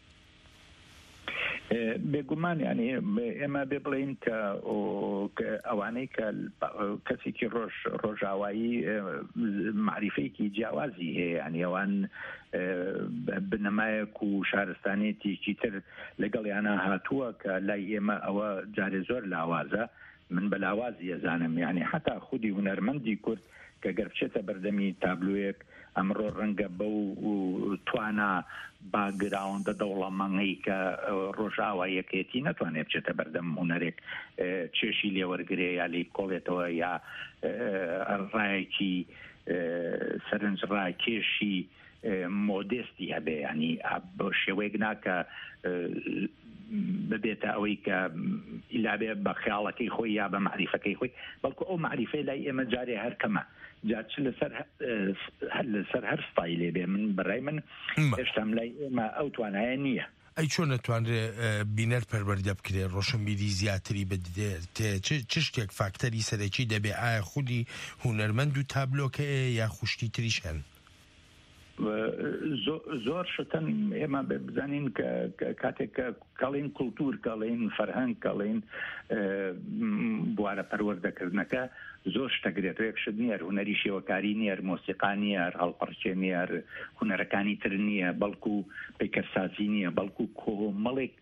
بێگومان ینی ئێمە بێ بڵین کە ئەوانەی کە کەسێکی ڕۆژئاوایی معریفەیەکی جیاوازی هەیە ینی ئەوان بنەمایەک و شارستانێتێکی تر لەگەڵ یانە هاتووە کە لای ئێمە ئەوە جارێ زۆر لاوازە من بە لاوازی ئەزانم یعنی حتا خودی هونەرمەندی کورد کە گەر بچێتە بەردەمی تابلویەک ئەمڕۆ ڕەنگە بەو توانە باگراوندە دەوڵەمەنگەی کە ڕۆژئاواییەکێتی نەتوانێت بچێتە بەردەم هونەرێک چێشی لێوەرگرێ یا لێ کۆڵێتەوە یا ڕایەکی سەرنج ڕاکێشی مۆدستی هەبێ ینی بۆ شێوەیەک ناکە ببێتە ئەوەی کە ئیلابێ بە خیاڵەکەی خۆی یا بە معریفەکەی خۆی بەڵکو ئەو معریفەی لای ئێمە جارێ هەرکەمە جارچ لەسەر لەسەر هەر ستایلێ بێ من بەڕای من هێشتام لای ئێمە ئەو توانایە نییە. ئەی چۆن نەتوانرێ بینەر پەروەردە بکرێ ڕۆشنبیری زیاتری بدێت چ شتێک فاکتەری سەرەکی دەبێ ئایا خودی هونەرمەند و تابلۆکەیە یا خوشتی تریش هەن؟ زۆر شتن ئێمە بزانین کە کاتێک کەڵین کولتور کەڵین فەرهەنگ کەڵین بوارە پەروەردەکردنەکە زۆر شتەگرێت یەک شت نییە هونەری شێوەکاری نییە مۆسیقا نییە هەڵپەرچێ نییە هونەرەکانی تر نییە بەڵکو پیکەرسازی نییە بەڵکو کۆمەڵێک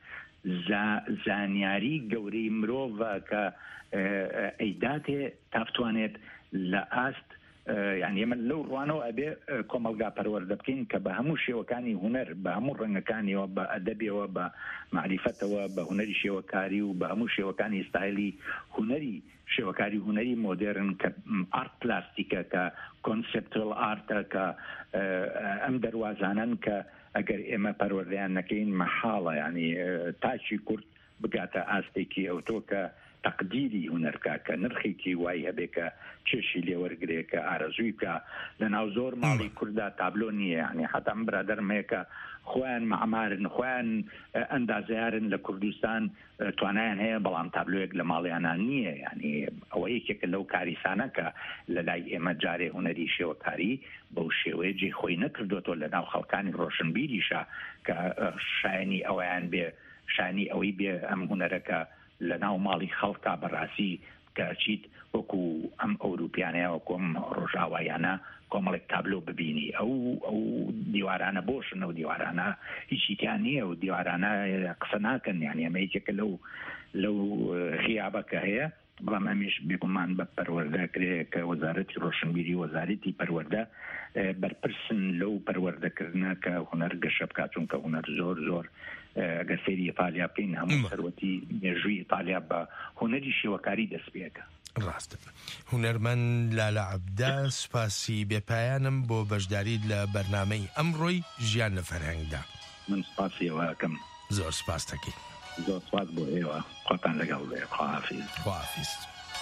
زانیاری گەورەی مرۆڤە کە ئەیداتێ تافتوانێت لە ئاست یعنی ئێمە لەو ڕوانەوە ئەبێ کۆمەلگا پەروەردە بکەین کە بە هەموو شێوەکانی هونەر بە هەموو ڕەنگەکانیەوە بە ئەدەبیەوە بە معریفەتەوە بە هونەری شێوەکاری و بە هەموو شێوەکانی ستایلی هونەری شێوەکاری هونەری مۆدێرن کە ئارت پلاستیکە کە کۆنسپتوەل ئارتە کە ئەم دەواازانن کە ئەگەر ئێمە پەروەردەیان نەکەین مەحاڵە ینی تاچی کورد بگاتە ئاستێکی ئەوتۆ کە تەقدیری هونەرکە کە نرخێکی وای هەبێ کە چێشی لێوەرگرێ کە ئارەزووی بکە لە ناو زۆر ماڵی کووردا تابلۆ نییە ینی حتا ئەم برادەرمەیەکە خۆیان مەعمارن خۆیان ئەندازیارن لە کوردستان توانایان هەیە بەڵام تابلۆیەک لە ماڵیانە نییە ینی ئەوە یەکێکە لەو کاریسانە کە لە لای ئێمە جارێ هونەری شێوەکاری بەو شێوەیە جێ خۆی نەکردوێتەوە لە ناو خەڵکانی ڕۆشنبیریشە کە شایانی ئەویان بێ شانی ئەوەی بێ ئەم هونەرەکە لە ناو ماڵی خەڵکا بەڕاستی کەچیت وەکو ئەم ئەوروپیانەیە وەکو ئەم ڕۆژاوایانە کۆمەڵێک تابلۆ ببینی ئەو ئەو دیوارانە بۆشن و دیوارانە هیچیتیان نییە و دیوارانە قسە ناکەن یانی ئەمە یەکێکە لەو لەو غیابەکە هەیە بەڵام ئەمیش بێگومان بە پەروەردەکرێ کە وەزارەتی ڕۆشنبیری وەزارەتی پەروەردە بەرپرسن لەو پەروەردەکردنە کە هونەر گەشە بکات چونکە هونەر زۆر زۆر ئەگەر سەیری ئیتالیا بکەین هەموو سەرەتی مێژووی ئیتالیا بە هونەری شێوەکاری دەست پێەکە. ڕاستە هونەرمەند لالە عەبدە سوپاسی بێپایانم بۆ بەشداریت لە بەرنامەی ئەمڕۆی ژیان لە فەرهەنگدا. من سوپاسیەوە ئەکەم. زۆر سوپاس دەکەین. زۆر سوپاس بۆ ئێوە خۆتان لەگەڵ بێ. خواحافیز. خواحافیز.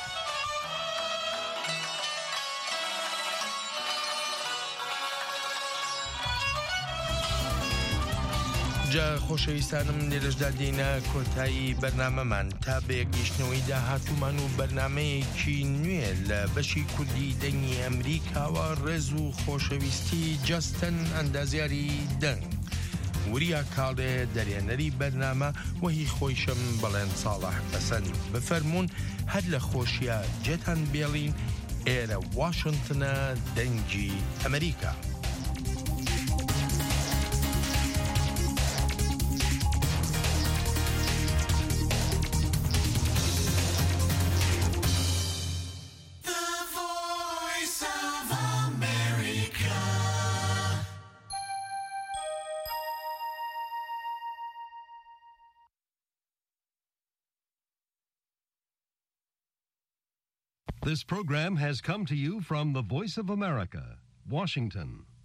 جا خۆشەویستانم لێرەشدا دێنە کۆتایی بەرنامەمان تا بەیەکگەیشتنەوەی داهاتوومان و بەرنمەیەکی نوێ لە بەشی کوردی دەنگی ئەمریکاوە ڕێز و خۆشەویستی جەستن ئەندازیاری دەنگ وریا کاڵێ دەرێنەری بەرنامە وەهی خۆیشم بەڵێن ساڵح بەسەند بفەرمونون هەر لە خۆشیە جێتان بێڵین ئێرە واشنگتنە دەنگی ئەمریکا. This program has come to you from the Voice of America, Washington.